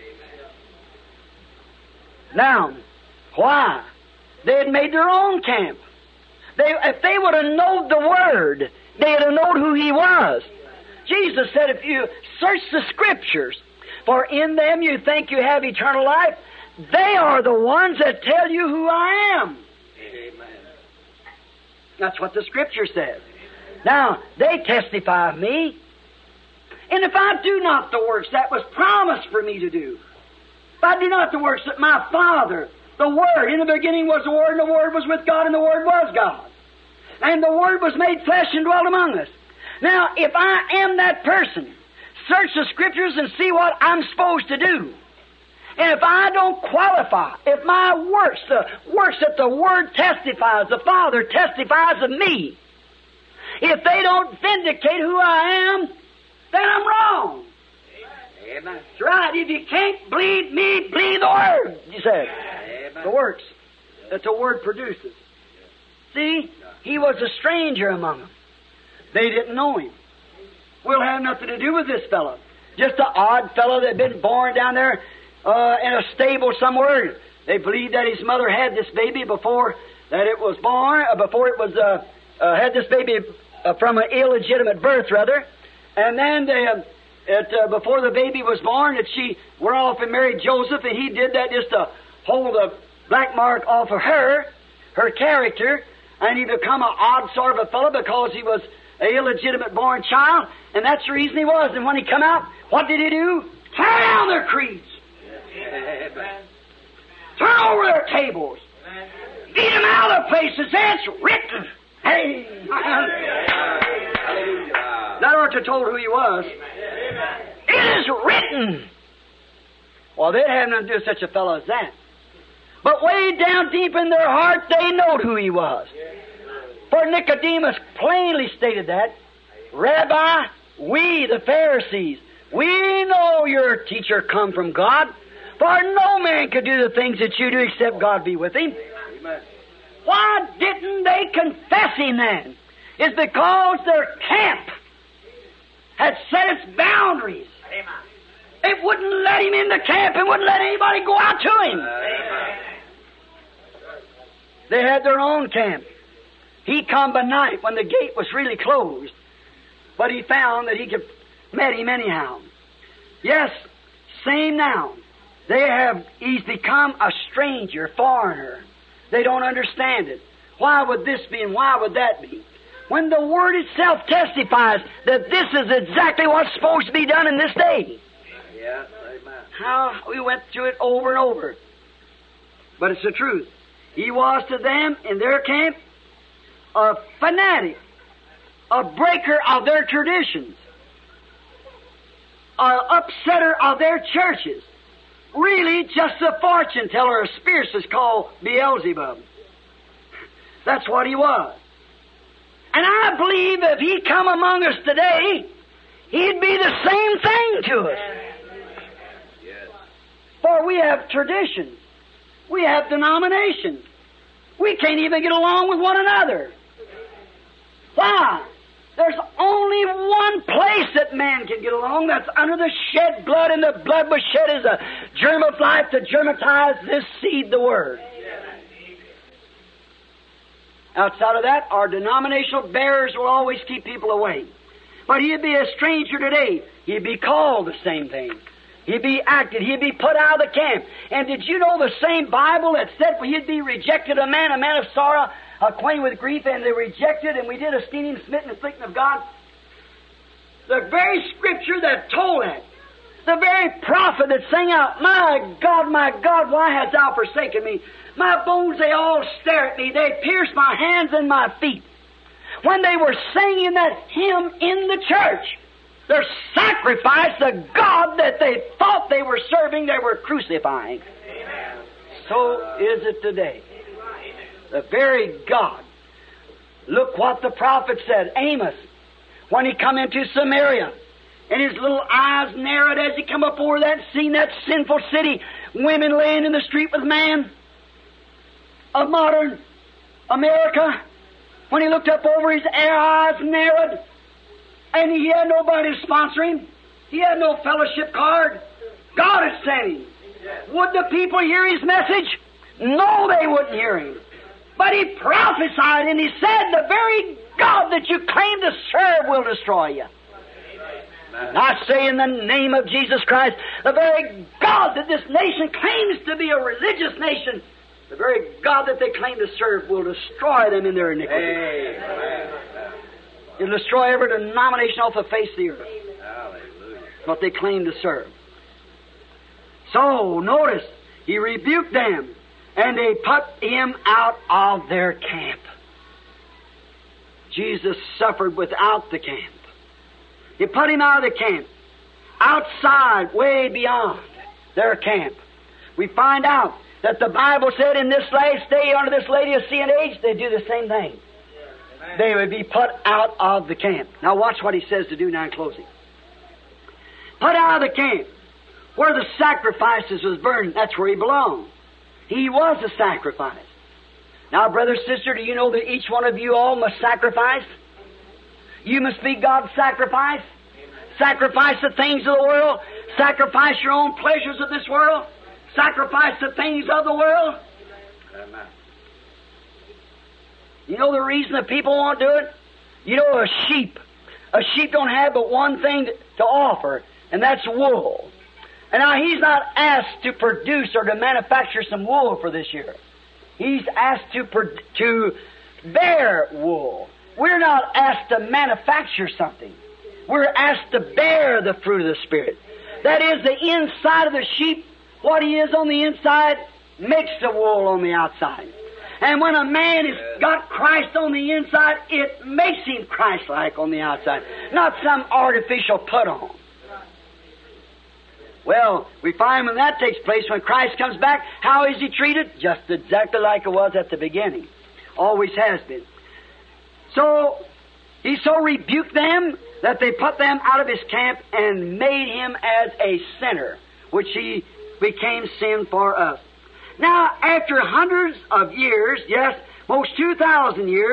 Now, why? They had made their own camp. They, if they would have known the Word, they would have known who He was. Jesus said, if you search the Scriptures, for in them you think you have eternal life, they are the ones that tell you who I am. Amen. That's what the Scripture says. Now, they testify of me. And if I do not the works that was promised for me to do, if I do not the works that my Father, the Word, in the beginning was the Word, and the Word was with God, and the Word was God. And the Word was made flesh and dwelt among us. Now, if I am that person, search the Scriptures and see what I'm supposed to do. And if I don't qualify, if my works, the works that the Word testifies, the Father testifies of me, if they don't vindicate who I am, then I'm wrong. Amen. That's right. If you can't believe me, believe the Word, you said. Amen. The works that the Word produces. See, he was a stranger among them. They didn't know him. We'll have nothing to do with this fellow. Just an odd fellow that had been born down there uh, in a stable somewhere. They believed that his mother had this baby before that it was born, uh, before it was uh, uh, had this baby uh, from an illegitimate birth, rather. And then they, uh, it, uh, before the baby was born, that she went off and married Joseph, and he did that just to hold the black mark off of her, her character, and he become an odd sort of a fellow because he was an illegitimate born child, and that's the reason he was. And when he come out, what did he do? Tear down their creeds. Amen. Turn over their tables. Amen. Beat them out of their places. It's written. Hey. That ought to have told who he was. Amen. It is written. Well, they'd have nothing to do with such a fellow as that. But way down deep in their heart, they knowed who he was. For Nicodemus plainly stated that. Rabbi, we, the Pharisees, we know your teacher come from God, for no man could do the things that you do except God be with him. Amen. Why didn't they confess him then? is because their camp had set its boundaries. It wouldn't let him in the camp and wouldn't let anybody go out to him. They had their own camp. He come by night when the gate was really closed, but he found that he could met him anyhow. Yes, same now. They have, he's become a stranger, foreigner. They don't understand it. Why would this be and why would that be? When the Word itself testifies that this is exactly what's supposed to be done in this day. Yeah, amen. How we went through it over and over. But it's the truth. He was to them in their camp a fanatic, a breaker of their traditions, an upsetter of their churches. Really just a fortune teller, a spiritualist called Beelzebub. That's what he was. And I believe if he come among us today, he'd be the same thing to us. Yes. For we have traditions. We have denominations. We can't even get along with one another. Why? There's only one place that man can get along. That's under the shed blood, and the blood was shed as a germ of life to germatize this seed, the Word. Outside of that, our denominational bearers will always keep people away. But he'd be a stranger today. He'd be called the same thing. He'd be acted. He'd be put out of the camp. And did you know the same Bible that said he'd be rejected, a man, a man of sorrow, acquainted with grief, and they rejected, and we did esteem him smitten, afflicted of God? The very Scripture that told that, the very prophet that sang out, "My God, my God, why hast thou forsaken me? My bones, they all stare at me. They pierce my hands and my feet." When they were singing that hymn in the church, their sacrifice, the God that they thought they were serving, they were crucifying. Amen. So is it today. The very God. Look what the prophet said, Amos, when he come into Samaria, and his little eyes narrowed as he come up over that, seen that sinful city, women laying in the street with man of modern America. When he looked up over, his eyes narrowed, and he had nobody to sponsor him. He had no fellowship card. God had sent him. Would the people hear his message? No, they wouldn't hear him. But he prophesied, and he said, the very God that you claim to serve will destroy you. And I say in the name of Jesus Christ, the very God that this nation claims to be a religious nation, the very God that they claim to serve will destroy them in their iniquity. Amen. It'll destroy every denomination off the face of the earth. Hallelujah. What they claim to serve. So, notice, he rebuked them, and they put him out of their camp. Jesus suffered without the camp. They put him out of the camp, outside, way beyond their camp. We find out that the Bible said in this last day, under this Laodicean age, they do the same thing. Amen. They would be put out of the camp. Now watch what he says to do now in closing. Put out of the camp, where the sacrifices was burned. That's where he belonged. He was a sacrifice. Now, brother, sister, do you know that each one of you all must sacrifice? You must be God's sacrifice. Sacrifice the things of the world. Sacrifice your own pleasures of this world. Sacrifice the things of the world. Amen. You know the reason that people won't do it? You know, a sheep. A sheep don't have but one thing to offer, and that's wool. And now he's not asked to produce or to manufacture some wool for this year. He's asked to pro- to bear wool. We're not asked to manufacture something. We're asked to bear the fruit of the Spirit. That is, the inside of the sheep, what he is on the inside, makes the wool on the outside. And when a man has got Christ on the inside, it makes him Christ-like on the outside, not some artificial put-on. Well, we find when that takes place, when Christ comes back, how is he treated? Just exactly like it was at the beginning. Always has been. So, he so rebuked them that they put them out of his camp and made him as a sinner, which he became sin for us. Now, after hundreds of years, yes, most two thousand years,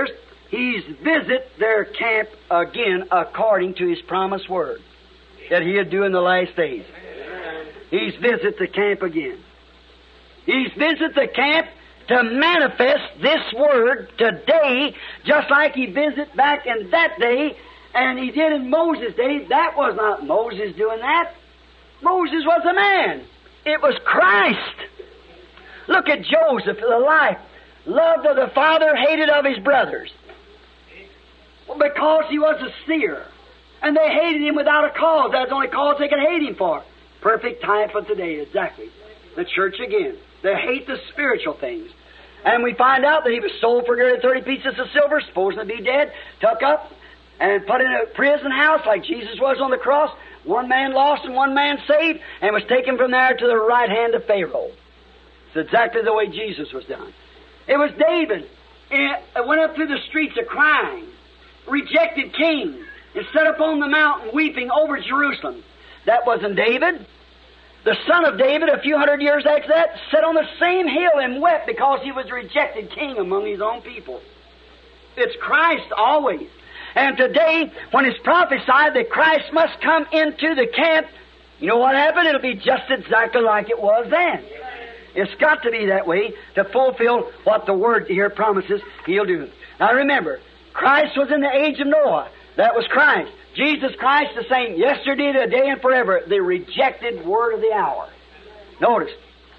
He's visit their camp again according to His promised word that He'd do in the last days. He's visit the camp again. He's visit the camp to manifest this word today, just like He visited back in that day, and He did in Moses' day. That was not Moses doing that. Moses was a man. It was Christ. Look at Joseph, the life. Loved of the father, hated of his brothers. Well, because he was a seer. And they hated him without a cause. That's the only cause they could hate him for. Perfect type of today, exactly. The church again. They hate the spiritual things. And we find out that he was sold for thirty pieces of silver, supposed to be dead, took up and put in a prison house like Jesus was on the cross. One man lost and one man saved, and was taken from there to the right hand of Pharaoh. It's exactly the way Jesus was done. It was David. It went up through the streets a crying, rejected king, and sat upon the mountain weeping over Jerusalem. That wasn't David. The son of David, a few hundred years after that, sat on the same hill and wept because he was a rejected king among his own people. It's Christ always. And today, when it's prophesied that Christ must come into the camp, you know what happened? It'll be just exactly like it was then. It's got to be that way to fulfill what the Word here promises He'll do. Now remember, Christ was in the age of Noah. That was Christ. Jesus Christ the same yesterday, today, and forever. The rejected word of the hour. Notice.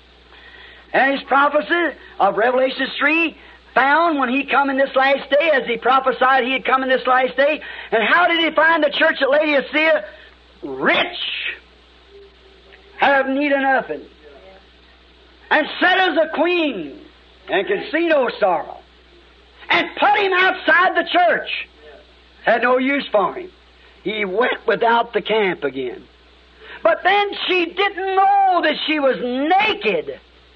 And His prophecy of Revelation three found when He come in this last day, as He prophesied He'd come in this last day. And how did He find the church at Laodicea? Rich. Have need of nothing. And set as a queen, and can see no sorrow. And put him outside the church. Had no use for him. He went without the camp again. But then she didn't know that she was naked,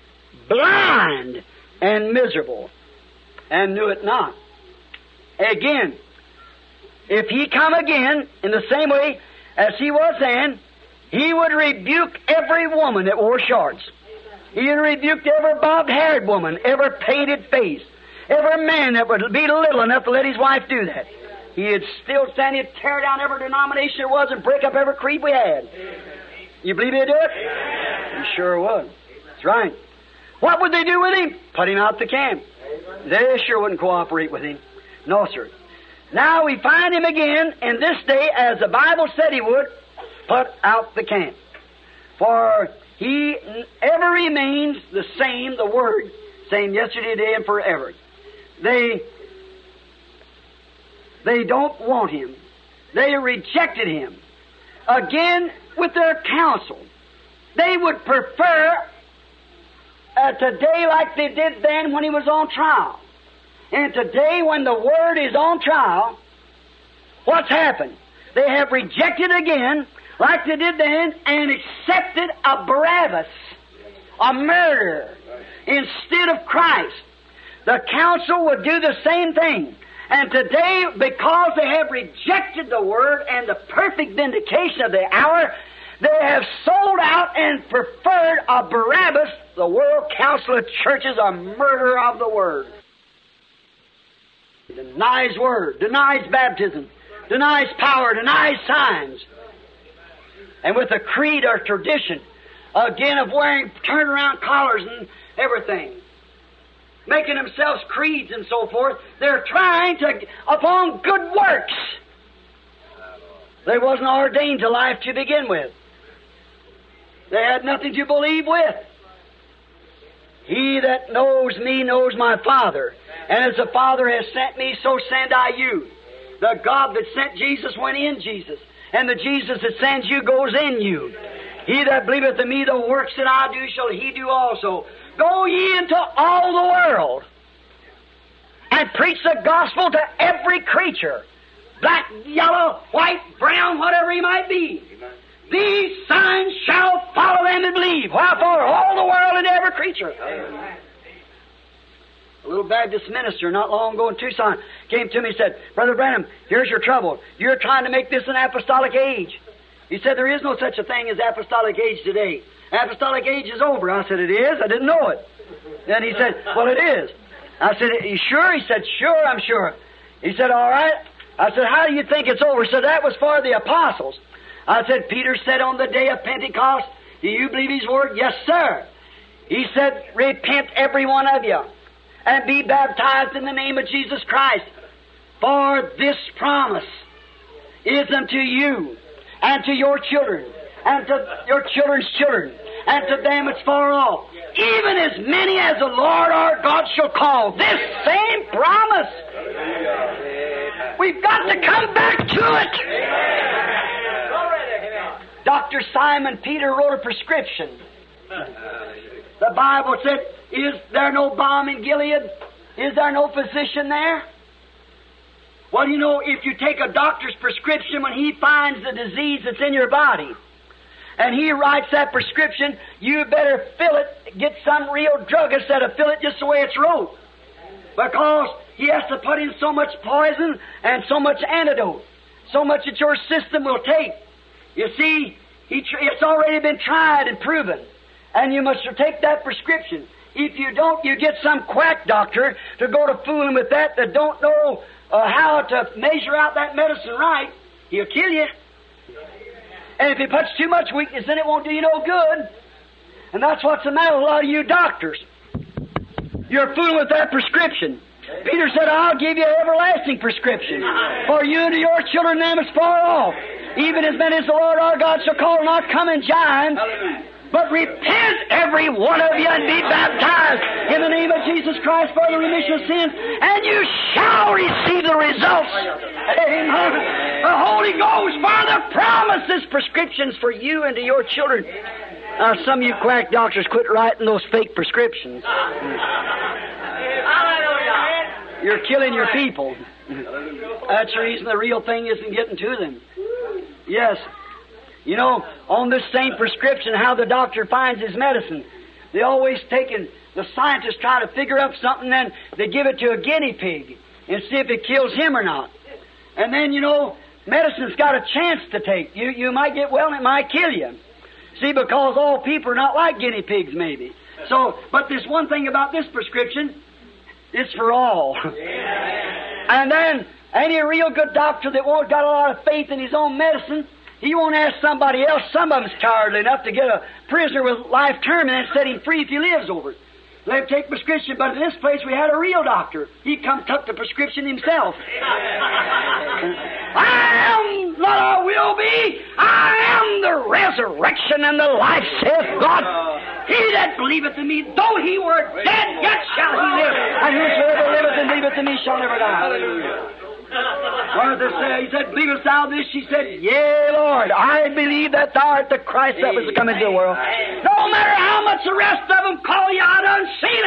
blind, and miserable, and knew it not. Again, if He come again in the same way as He was then, He would rebuke every woman that wore shorts. He would rebuke every bobbed-haired woman, every painted face, every man that would be little enough to let his wife do that. He'd still stand, he'd tear down every denomination there was and break up every creed we had. You believe he'd do it? He sure would. That's right. What would they do with him? Put him out the camp. They sure wouldn't cooperate with him. No, sir. Now we find him again in this day, as the Bible said He would, put out the camp. For He ever remains the same, the Word, same yesterday, today, and forever. They They don't want Him. They rejected Him. Again, with their counsel. They would prefer uh, today like they did then when He was on trial. And today when the Word is on trial, what's happened? They have rejected again, like they did then, and accepted a Barabbas, a murderer, instead of Christ. The council would do the same thing. And today, because they have rejected the Word and the perfect vindication of the hour, they have sold out and preferred a Barabbas, the World Council of Churches, a murderer of the Word. Denies Word, denies baptism, denies power, denies signs. And with a creed or tradition, again, of wearing turnaround collars and everything, making themselves creeds and so forth, they're trying to, upon good works. They wasn't ordained to life to begin with. They had nothing to believe with. He that knows me knows my Father. And as the Father has sent me, so send I you. The God that sent Jesus went in Jesus. And the Jesus that sends you goes in you. He that believeth in me, the works that I do shall he do also. Go ye into all the world and preach the gospel to every creature. Black, yellow, white, brown, whatever he might be. Amen. These signs shall follow them that believe. Wherefore, all the world and every creature. Amen. A little Baptist minister not long ago in Tucson came to me and said, Brother Branham, here's your trouble. You're trying to make this an apostolic age. He said, there is no such a thing as apostolic age today. Apostolic age is over. I said, it is? I didn't know it. Then he said, well, it is. I said, are you sure? He said, sure, I'm sure. He said, all right. I said, how do you think it's over? He said, that was for the apostles. I said, Peter said on the day of Pentecost, do you believe His word? Yes, sir. He said, repent every one of you and be baptized in the name of Jesus Christ. For this promise is unto you and to your children and to your children's children and to them it's far off, even as many as the Lord our God shall call. This same promise. We've got to come back to it. Doctor Simon Peter wrote a prescription. The Bible said, is there no balm in Gilead? Is there no physician there? Well, you know, if you take a doctor's prescription when he finds the disease that's in your body, and he writes that prescription, you better fill it, get some real druggist that'll fill it just the way it's wrote. Because he has to put in so much poison and so much antidote, so much that your system will take. You see, he tr- it's already been tried and proven, and you must take that prescription. If you don't, you get some quack doctor to go to fooling with that that don't know uh, how to measure out that medicine right. He'll kill you. And if he puts too much weakness in it, won't do you no good. And that's what's the matter with a lot of you doctors. You're fooling with that prescription. Peter said, I'll give you an everlasting prescription. For you and to your children, them is far off. Even as many as the Lord our God shall call, not come and join. But repent, every one of you, and be baptized in the name of Jesus Christ for the remission of sins, and you shall receive the results. Amen. The Holy Ghost, for the promises, prescriptions for you and to your children. Now, some of you quack doctors quit writing those fake prescriptions. You're killing your people. That's the reason the real thing isn't getting to them. Yes. You know, on this same prescription, how the doctor finds his medicine. They always taking, the scientists try to figure up something, then they give it to a guinea pig and see if it kills him or not. And then, you know, medicine's got a chance to take. You you might get well and it might kill you. See, because all people are not like guinea pigs, maybe. So, but there's one thing about this prescription, it's for all. And then, any real good doctor that won't got a lot of faith in his own medicine, he won't ask somebody else. Some of them's cowardly enough to get a prisoner with life term and then set him free if he lives over it. Let him take prescription, but in this place we had a real doctor. He come took the prescription himself. I am what I will be. I am the resurrection and the life, saith God. He that believeth in me, though he were dead, yet shall he live. And whosoever liveth and believeth in me shall never die. Hallelujah. Martha said, he said, believest thou this? She said, yea, Lord, I believe that thou art the Christ that was to come into the world. No matter how much the rest of them call you, I done seen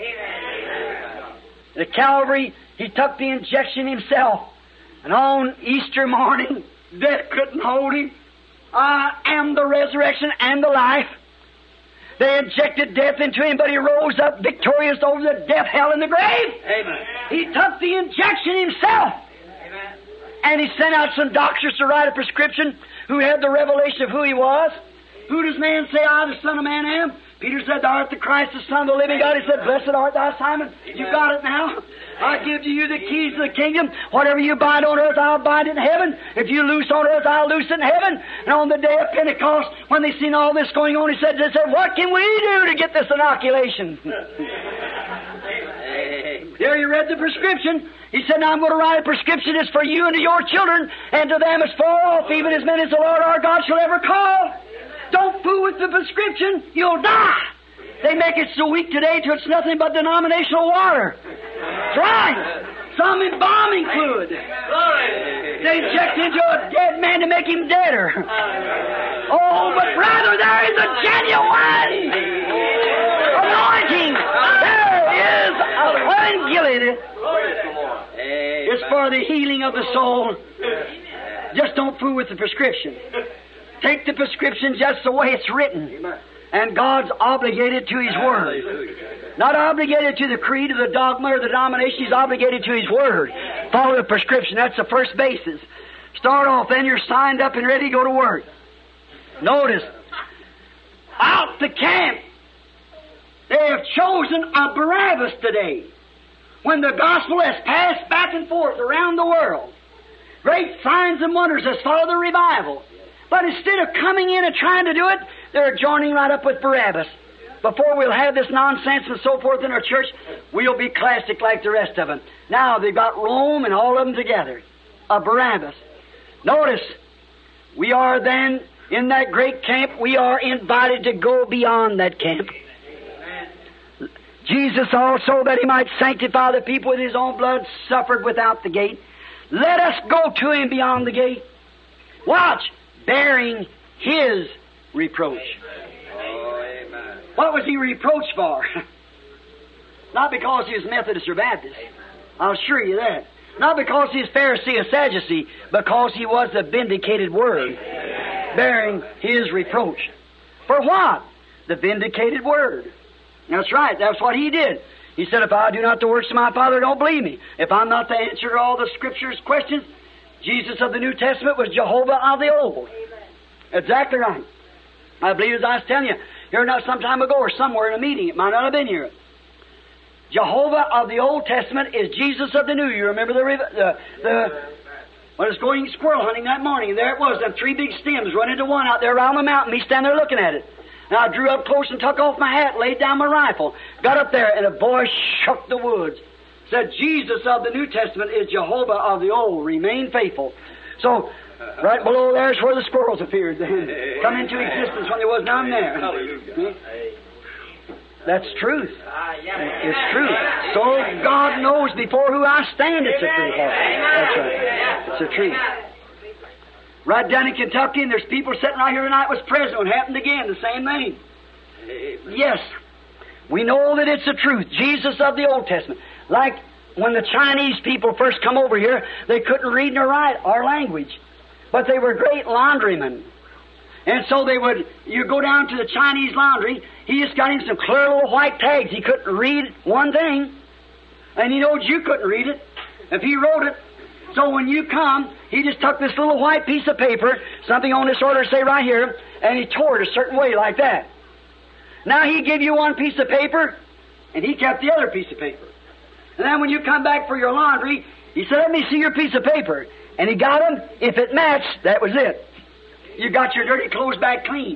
it. At Calvary, he took the injection himself. And on Easter morning, death couldn't hold him. I am the resurrection and the life. They injected death into him, but he rose up victorious over the death, hell, and the grave. Amen. He took the injection himself. Amen. And he sent out some doctors to write a prescription who had the revelation of who he was. Who does man say I, the Son of Man, am? Peter said, thou art the Christ, the Son of the living God. He said, blessed art thou, Simon. Amen. You got it now. I give to you the keys of the kingdom. Whatever you bind on earth, I'll bind it in heaven. If you loose on earth, I'll loose it in heaven. And on the day of Pentecost, when they seen all this going on, he said, they said, what can we do to get this inoculation? There you read the prescription. He said, now I'm going to write a prescription. It's for you and to your children, and to them as far off, even as many as the Lord our God shall ever call. Don't fool with the prescription. You'll die. They make it so weak today till it's nothing but denominational water. That's right. Some embalming fluid. They inject into a dead man to make him deader. Oh, but brother, there is a genuine anointing. There is a one It's for the healing of the soul. Just don't fool with the prescription. Take the prescription just the way it's written. And God's obligated to His Word. Not obligated to the creed or the dogma or the denomination. He's obligated to His Word. Follow the prescription. That's the first basis. Start off, then you're signed up and ready to go to work. Notice, out the camp, they have chosen a Barabbas today. when the gospel has passed back and forth around the world. Great signs and wonders has followed the revival. But instead of coming in and trying to do it, they're joining right up with Barabbas. Before we'll have this nonsense and so forth in our church, we'll be classic like the rest of them. Now they've got Rome and all of them together. A Barabbas. Notice, we are then in that great camp, we are invited to go beyond that camp. Jesus also, that He might sanctify the people with His own blood, suffered without the gate. Let us go to Him beyond the gate. Watch, bearing His reproach. What was He reproached for? Not because He was Methodist or Baptist. I'll assure you that. Not because He was Pharisee or Sadducee, because He was the vindicated Word, bearing His reproach. For what? The vindicated Word. That's right. That's what He did. He said, if I do not the works of my Father, don't believe me. If I'm not the answer to all the Scriptures' questions, Jesus of the New Testament was Jehovah of the Old. Exactly right. I believe, as I was telling you, here not some time ago or somewhere in a meeting, it might not have been here. Jehovah of the Old Testament is Jesus of the New. You remember the the, the when I was going squirrel hunting that morning, and there it was, them three big stems run into one out there around the mountain. Me standing there looking at it. And I drew up close and took off my hat, laid down my rifle, got up there, and a voice shook the woods. Said, Jesus of the New Testament is Jehovah of the Old. Remain faithful. So, right below there is where the squirrels appeared then. Come into existence when there was none there. Hmm? That's truth. It's truth. So God knows before who I stand it's the truth. That's right. It's the truth. Right down in Kentucky, and there's people sitting right here tonight was present when it happened again, the same thing. Yes. We know that it's the truth. Jesus of the Old Testament. Like when the Chinese people first come over here, they couldn't read nor write our language. But they were great laundrymen. And so they would, you go down to the Chinese laundry, he just got him some clear little white tags. He couldn't read one thing. And he knows you couldn't read it if he wrote it. So when you come, he just took this little white piece of paper, something on this order, say right here, and he tore it a certain way like that. Now he give you one piece of paper, and he kept the other piece of paper. And then when you come back for your laundry, he said, let me see your piece of paper. And he got them. If it matched, that was it. You got your dirty clothes back clean.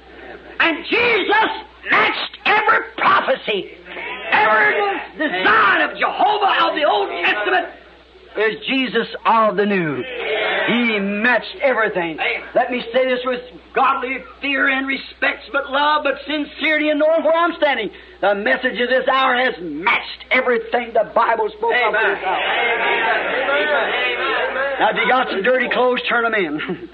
And Jesus matched every prophecy, every design of Jehovah of the Old Testament is Jesus of the New. He matched everything. Let me say this with godly fear and respect, but love, but sincerity and knowing where I'm standing. The message of this hour has matched everything the Bible spoke of in this hour. Now, if you got some dirty clothes, turn them in.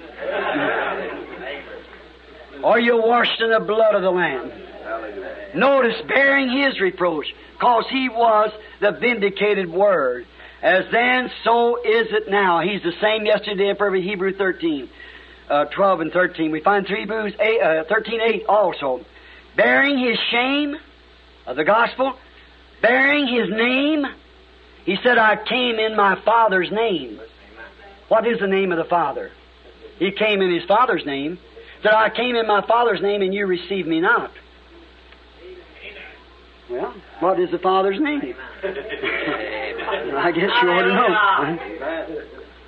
Or you're washed in the blood of the Lamb. Notice, bearing His reproach, because He was the vindicated Word. As then, so is it now. He's the same yesterday and forever. Hebrews thirteen, uh, twelve and thirteen. We find Hebrews eight, uh, thirteen eight also. Bearing His shame of the gospel, bearing His name. He said, I came in my Father's name. What is the name of the Father? He came in His Father's name. He said, I came in my Father's name and you received me not. Well, what is the Father's name? I guess you ought to know.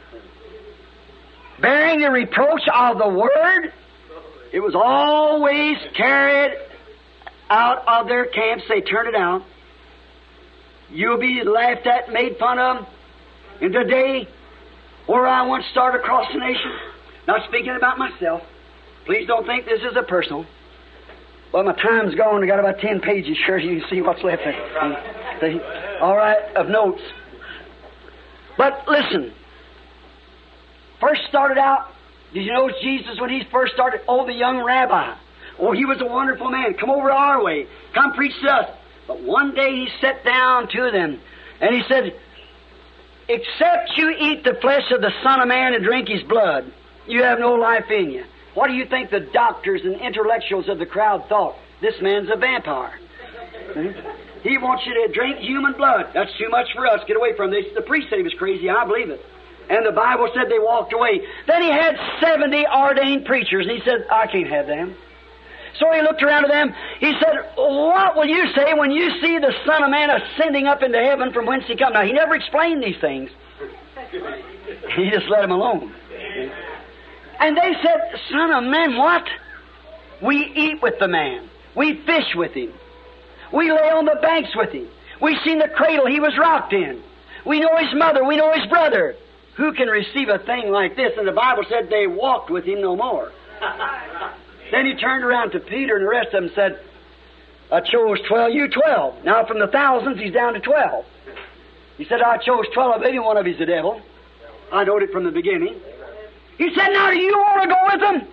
Bearing the reproach of the Word, it was always carried out of their camps. They turned it out. You'll be laughed at, made fun of. And today, where I once started across the nation, not speaking about myself, please don't think this is a personal. Well, my time's gone. I got about ten pages. Sure, you can see what's left there. See? All right, of notes. But listen. First started out, did you know Jesus when he first started? Oh, the young rabbi. Oh, he was a wonderful man. Come over our way. Come preach to us. But one day he sat down to them and he said, except you eat the flesh of the Son of Man and drink His blood, you have no life in you. What do you think the doctors and intellectuals of the crowd thought? This man's a vampire. He wants you to drink human blood. That's too much for us. Get away from this. The priest said he was crazy. I believe it. And the Bible said they walked away. Then he had seventy ordained preachers, and he said, I can't have them. So he looked around to them. He said, what will you say when you see the Son of Man ascending up into heaven from whence he come? Now, he never explained these things. He just let them alone. And they said, Son of Man, what? We eat with the man. We fish with him. We lay on the banks with him. We seen the cradle he was rocked in. We know his mother. We know his brother. Who can receive a thing like this? And the Bible said they walked with him no more. Then he turned around to Peter and the rest of them and said, I chose twelve, you twelve. Now from the thousands, he's down to twelve. He said, I chose twelve, maybe one of you's the devil. I knowed it from the beginning. He said, now do you want to go with them?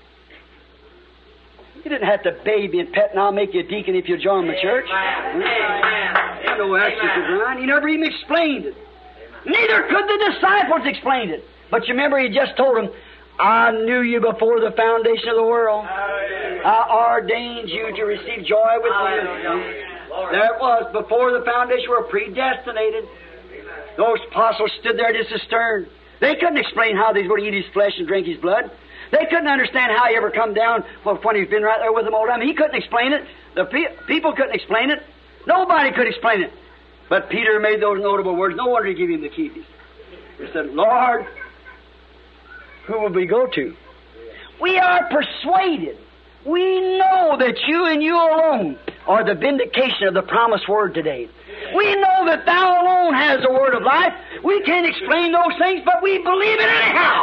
You didn't have to baby and pet and I'll make you a deacon if you join the church. Amen. No access to grind. He never even explained it. Neither could the disciples explain it. But you remember he just told them, I knew you before the foundation of the world. I ordained you to receive joy with me. There it was. Before the foundation were predestinated. Those apostles stood there just as stern. They couldn't explain how they were going to eat his flesh and drink his blood. They couldn't understand how he ever come down when he's been right there with them all the time. He couldn't explain it. The pe- people couldn't explain it. Nobody could explain it. But Peter made those notable words. No wonder he gave him the keys. He said, Lord, who will we go to? We are persuaded. We know that you and you alone are the vindication of the promised word today. We know that thou alone has the word of life. We can't explain those things, but we believe it anyhow.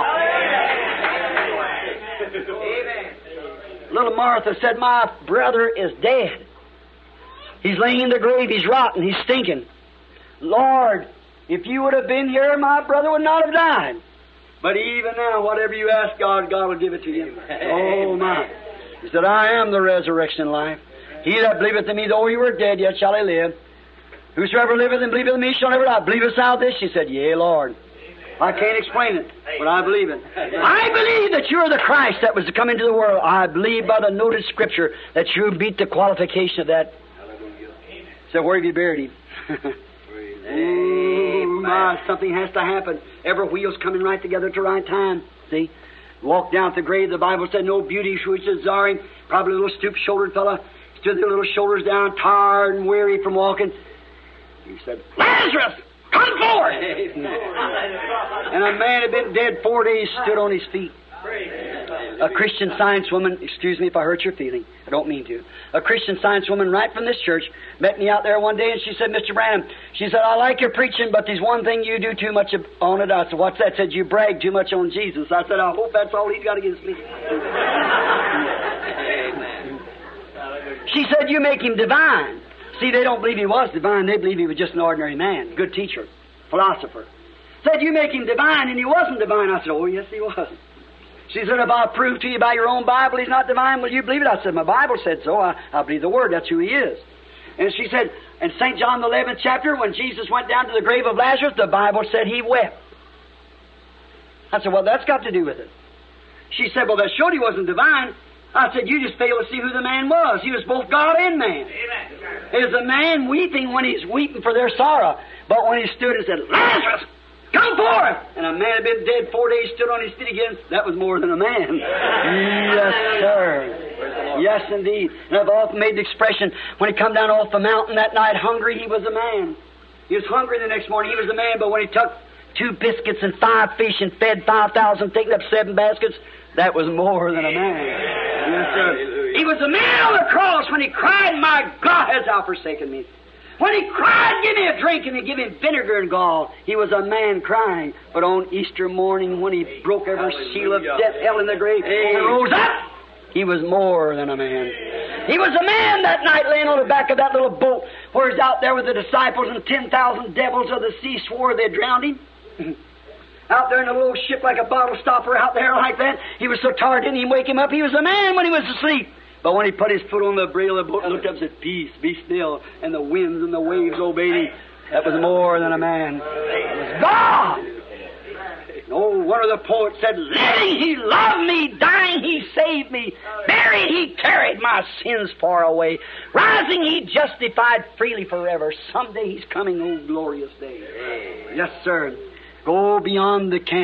Amen. Little Martha said, my brother is dead. He's laying in the grave. He's rotten. He's stinking. Lord, if you would have been here, my brother would not have died. But even now, whatever you ask God, God will give it to you. Oh, my. He said, I am the resurrection and life. He that believeth in me, though he were dead, yet shall he live. Whosoever liveth and believeth in me shall never die. Believest thou this? She said, yea, Lord. I can't explain it, but I believe it. I believe that you're the Christ that was to come into the world. I believe by the noted Scripture that you beat the qualification of that. So where have you buried him? Oh, my, something has to happen. Every wheel's coming right together at the right time. See? Walked down at the grave, the Bible said, no beauty which is desiring. Probably a little stoop-shouldered fella, stood their little shoulders down, tired and weary from walking. He said, Lazarus, come forth! And a man had been dead four days, stood on his feet. A Christian Science woman, excuse me if I hurt your feeling, I don't mean to. A Christian Science woman right from this church met me out there one day and she said, Mister Branham, she said, I like your preaching, but there's one thing you do too much on it. I said, what's that? Said, you brag too much on Jesus. I said, I hope that's all he's got against me. She said, you make him divine. See, they don't believe he was divine. They believe he was just an ordinary man, good teacher, philosopher. Said, you make him divine, and he wasn't divine. I said, oh, yes, he was. She said, if I prove to you by your own Bible he's not divine, will you believe it? I said, my Bible said so. I, I believe the Word. That's who he is. And she said, in Saint John the eleventh chapter, when Jesus went down to the grave of Lazarus, the Bible said he wept. I said, well, that's got to do with it. She said, well, that showed he wasn't divine. I said, you just fail to see who the man was. He was both God and man. There's a man weeping when he's weeping for their sorrow. But when he stood and said, Lazarus, come forth! And a man had been dead four days, stood on his feet again. That was more than a man. Yes, sir. Yes, indeed. And I've often made the expression, when he come down off the mountain that night hungry, he was a man. He was hungry the next morning, he was a man. But when he took two biscuits and five fish and fed five thousand, taking up seven baskets, that was more than a man. Yes, sir. He was a man on the cross when he cried, my God, hast thou forsaken me. When he cried, give me a drink, and they give him vinegar and gall. He was a man crying. But on Easter morning, when he broke every seal of death, hell in the grave, and rose up, he was more than a man. He was a man that night laying on the back of that little boat where he's out there with the disciples, and ten thousand devils of the sea swore they'd drowned him. Out there in a little ship like a bottle stopper out there like that. He was so tired, didn't even wake him up. He was a man when he was asleep. But when he put his foot on the brail of the boat and looked up and said, peace, be still, and the winds and the waves obeyed him, that was more than a man. It was God. Oh, one of the poets said, living he loved me, dying he saved me, buried he carried my sins far away, rising he justified freely forever. Someday he's coming, oh glorious day. Yes, sir. Go beyond the camp.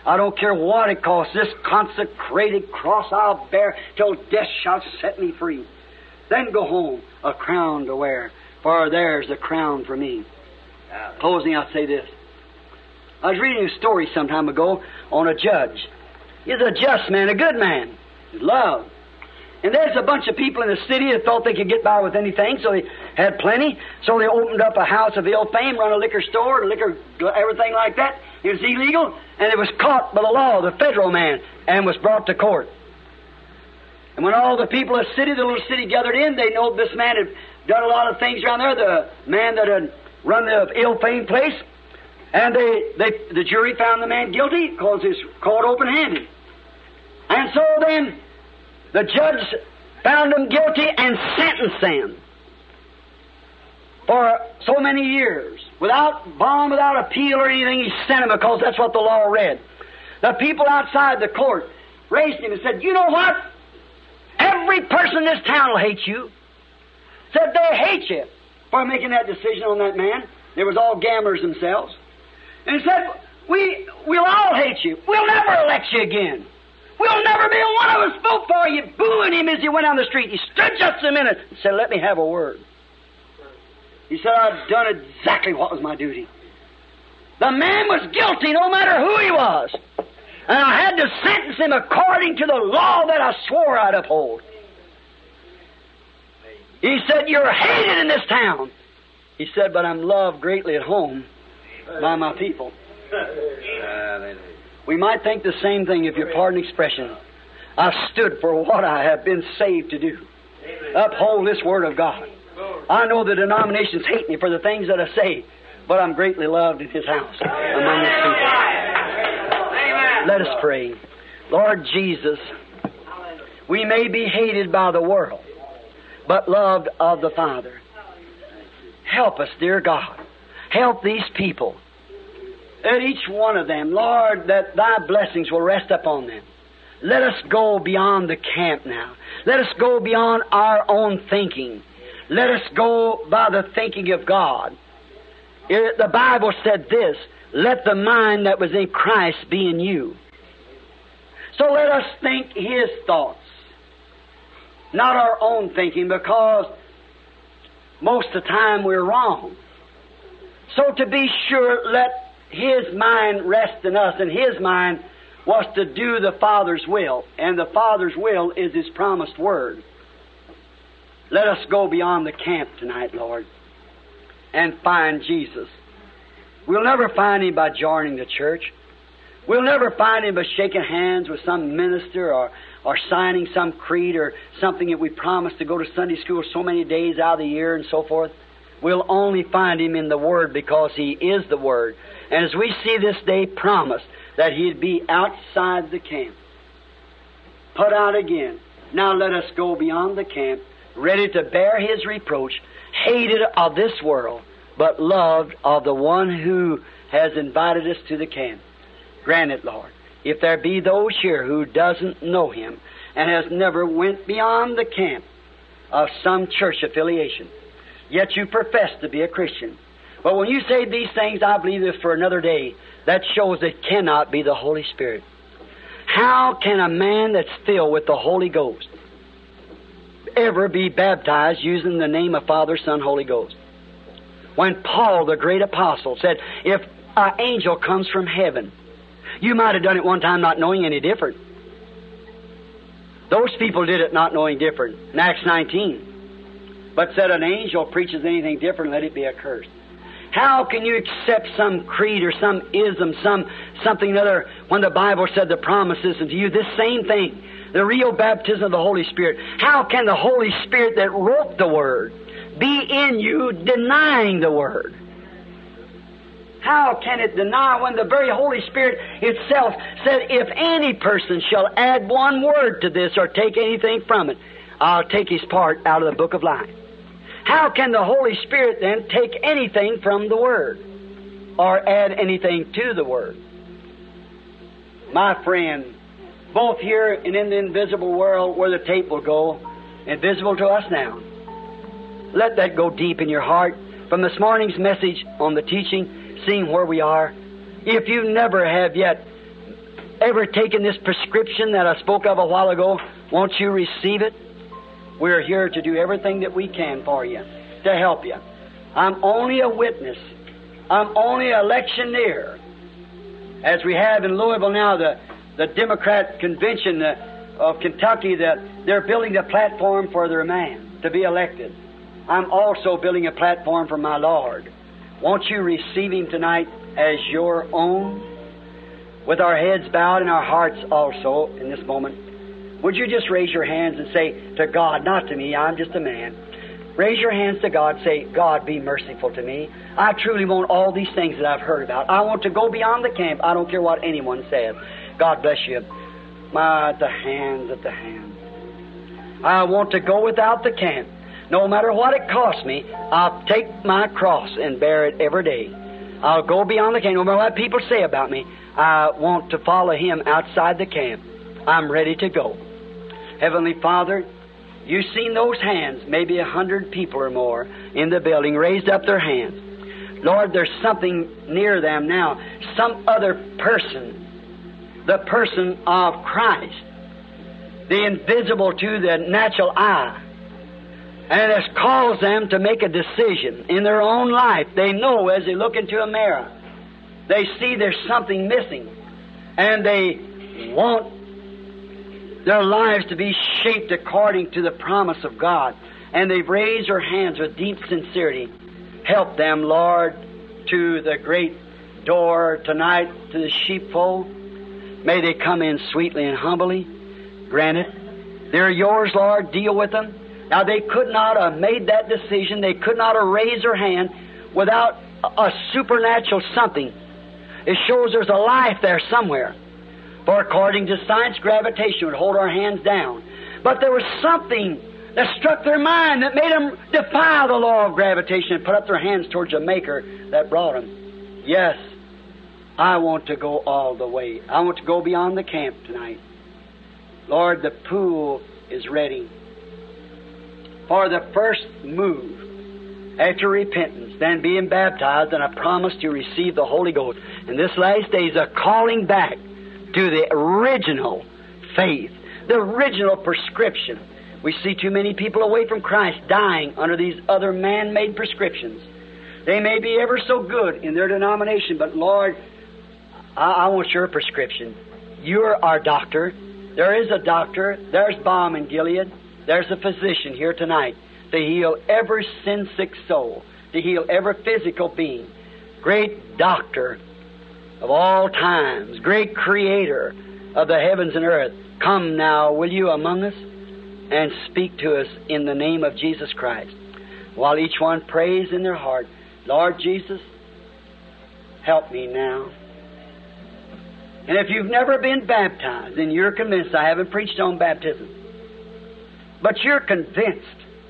I don't care what it costs. This consecrated cross I'll bear till death shall set me free. Then go home, a crown to wear, for there's a crown for me. Closing, I'll say this. I was reading a story some time ago on a judge. He's a just man, a good man. He's loved. And there's a bunch of people in the city that thought they could get by with anything, so they had plenty. So they opened up a house of ill fame, run a liquor store, liquor, everything like that. It was illegal, and it was caught by the law, the federal man, and was brought to court. And when all the people of the city, the little city gathered in, they know this man had done a lot of things around there, the man that had run the ill-famed place. And they, they, the jury found the man guilty because he was caught open-handed. And so then the judge found him guilty and sentenced him for so many years. Without bond, without appeal or anything, he sent him because that's what the law read. The people outside the court raised him and said, you know what? Every person in this town will hate you. Said they hate you for making that decision on that man. They was all gamblers themselves. And he said, we, we'll all hate you. We'll never elect you again. We'll never be one of us vote for you, booing him as he went down the street. He stood just a minute and said, let me have a word. He said, I've done exactly what was my duty. The man was guilty no matter who he was. And I had to sentence him according to the law that I swore I'd uphold. He said, you're hated in this town. He said, but I'm loved greatly at home by my people. We might think the same thing if you pardon expression. I've stood for what I have been saved to do. Uphold this Word of God. I know the denominations hate me for the things that I say, but I'm greatly loved in His house among His people. Let us pray. Lord Jesus, we may be hated by the world, but loved of the Father. Help us, dear God. Help these people. Let each one of them, Lord, that Thy blessings will rest upon them. Let us go beyond the camp now. Let us go beyond our own thinking. Let us go by the thinking of God. It, the Bible said this, let the mind that was in Christ be in you. So let us think His thoughts, not our own thinking, because most of the time we're wrong. So to be sure, let His mind rest in us, and His mind was to do the Father's will, and the Father's will is His promised Word. Let us go beyond the camp tonight, Lord, and find Jesus. We'll never find Him by joining the church. We'll never find Him by shaking hands with some minister or, or signing some creed or something that we promised to go to Sunday school so many days out of the year and so forth. We'll only find Him in the Word because He is the Word. And as we see this day promised that He'd be outside the camp, put out again. Now let us go beyond the camp, ready to bear His reproach, hated of this world, but loved of the One who has invited us to the camp. Grant it, Lord. If there be those here who doesn't know Him and has never went beyond the camp of some church affiliation, yet you profess to be a Christian. But when you say these things, I believe this for another day, that shows it cannot be the Holy Spirit. How can a man that's filled with the Holy Ghost ever be baptized using the name of Father, Son, Holy Ghost? When Paul, the great apostle, said, if an angel comes from heaven, you might have done it one time not knowing any different. Those people did it not knowing different in Acts nineteen. But said an angel preaches anything different, let it be accursed. How can you accept some creed or some ism, some something other, when the Bible said the promise is unto you? This same thing, the real baptism of the Holy Spirit. How can the Holy Spirit that wrote the Word be in you denying the Word? How can it deny when the very Holy Spirit itself said, if any person shall add one word to this or take anything from it, I'll take his part out of the book of life? How can the Holy Spirit then take anything from the Word or add anything to the Word? My friend, both here and in the invisible world where the tape will go, invisible to us now, let that go deep in your heart. From this morning's message on the teaching, seeing where we are, if you never have yet ever taken this prescription that I spoke of a while ago, won't you receive it? We're here to do everything that we can for you, to help you. I'm only a witness. I'm only an electioneer. As we have in Louisville now, the, the Democrat Convention uh, of Kentucky, that they're building a platform for their man to be elected. I'm also building a platform for my Lord. Won't you receive Him tonight as your own? With our heads bowed and our hearts also in this moment, would you just raise your hands and say to God, not to me, I'm just a man. Raise your hands to God, say, God, be merciful to me. I truly want all these things that I've heard about. I want to go beyond the camp. I don't care what anyone says. God bless you. My, at the hands, at the hands. I want to go without the camp. No matter what it costs me, I'll take my cross and bear it every day. I'll go beyond the camp. No matter what people say about me, I want to follow Him outside the camp. I'm ready to go. Heavenly Father, you've seen those hands, maybe a hundred people or more in the building raised up their hands. Lord, there's something near them now, some other person, the person of Christ, the invisible to the natural eye. And it has caused them to make a decision in their own life. They know as they look into a mirror, they see there's something missing, and they want their lives to be shaped according to the promise of God. And they've raised their hands with deep sincerity. Help them, Lord, to the great door tonight, to the sheepfold. May they come in sweetly and humbly. Grant it. They're yours, Lord. Deal with them. Now, they could not have made that decision. They could not have raised their hand without a supernatural something. It shows there's a life there somewhere. For according to science, gravitation would hold our hands down. But there was something that struck their mind that made them defy the law of gravitation and put up their hands towards the Maker that brought them. Yes, I want to go all the way. I want to go beyond the camp tonight. Lord, the pool is ready for the first move after repentance, then being baptized, and a promise to receive the Holy Ghost. And this last day is a calling back to the original faith, the original prescription. We see too many people away from Christ dying under these other man-made prescriptions. They may be ever so good in their denomination, but Lord, I, I want your prescription. You're our doctor. There is a doctor. There's balm in Gilead. There's a physician here tonight to heal every sin-sick soul, to heal every physical being. Great doctor of all times, great creator of the heavens and earth. Come now, will you, among us, and speak to us in the name of Jesus Christ. While each one prays in their heart, Lord Jesus, help me now. And if you've never been baptized, then you're convinced. I haven't preached on baptism. But you're convinced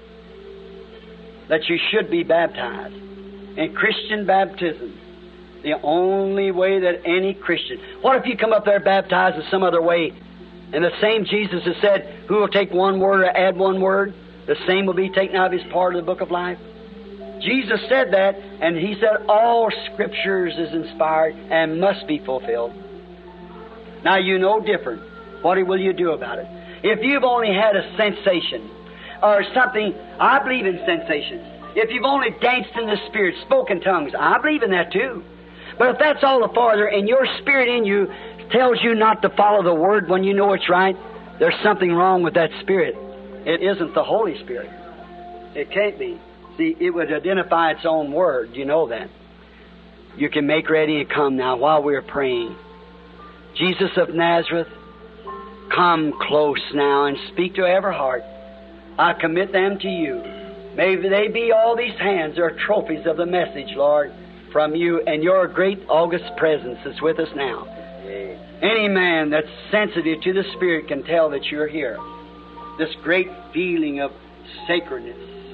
that you should be baptized. In Christian baptism, the only way that any Christian... What if you come up there baptized in some other way, and the same Jesus has said, who will take one word or add one word, the same will be taken out of his part of the book of life? Jesus said that, and He said all Scriptures is inspired and must be fulfilled. Now you know different. What will you do about it? If you've only had a sensation or something, I believe in sensations. If you've only danced in the Spirit, spoken tongues, I believe in that too. But if that's all the farther, and your spirit in you tells you not to follow the Word when you know it's right, there's something wrong with that spirit. It isn't the Holy Spirit. It can't be. See, it would identify its own word. You know that. You can make ready and come now while we're praying. Jesus of Nazareth, come close now and speak to every heart. I commit them to you. May they be all these hands are trophies of the message, Lord, from you and your great august presence that's with us now. Any man that's sensitive to the Spirit can tell that you're here. This great feeling of sacredness.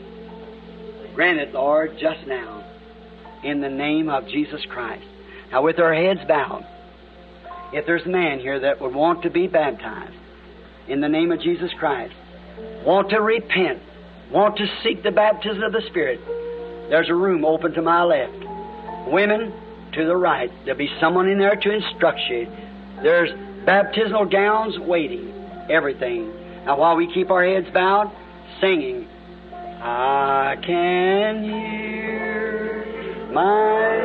Grant it, Lord, just now, in the name of Jesus Christ. Now, with our heads bowed, if there's a man here that would want to be baptized in the name of Jesus Christ, want to repent, want to seek the baptism of the Spirit, there's a room open to my left. Women, to the right. There'll be someone in there to instruct you. There's baptismal gowns waiting, everything. Now while we keep our heads bowed, singing, I can hear my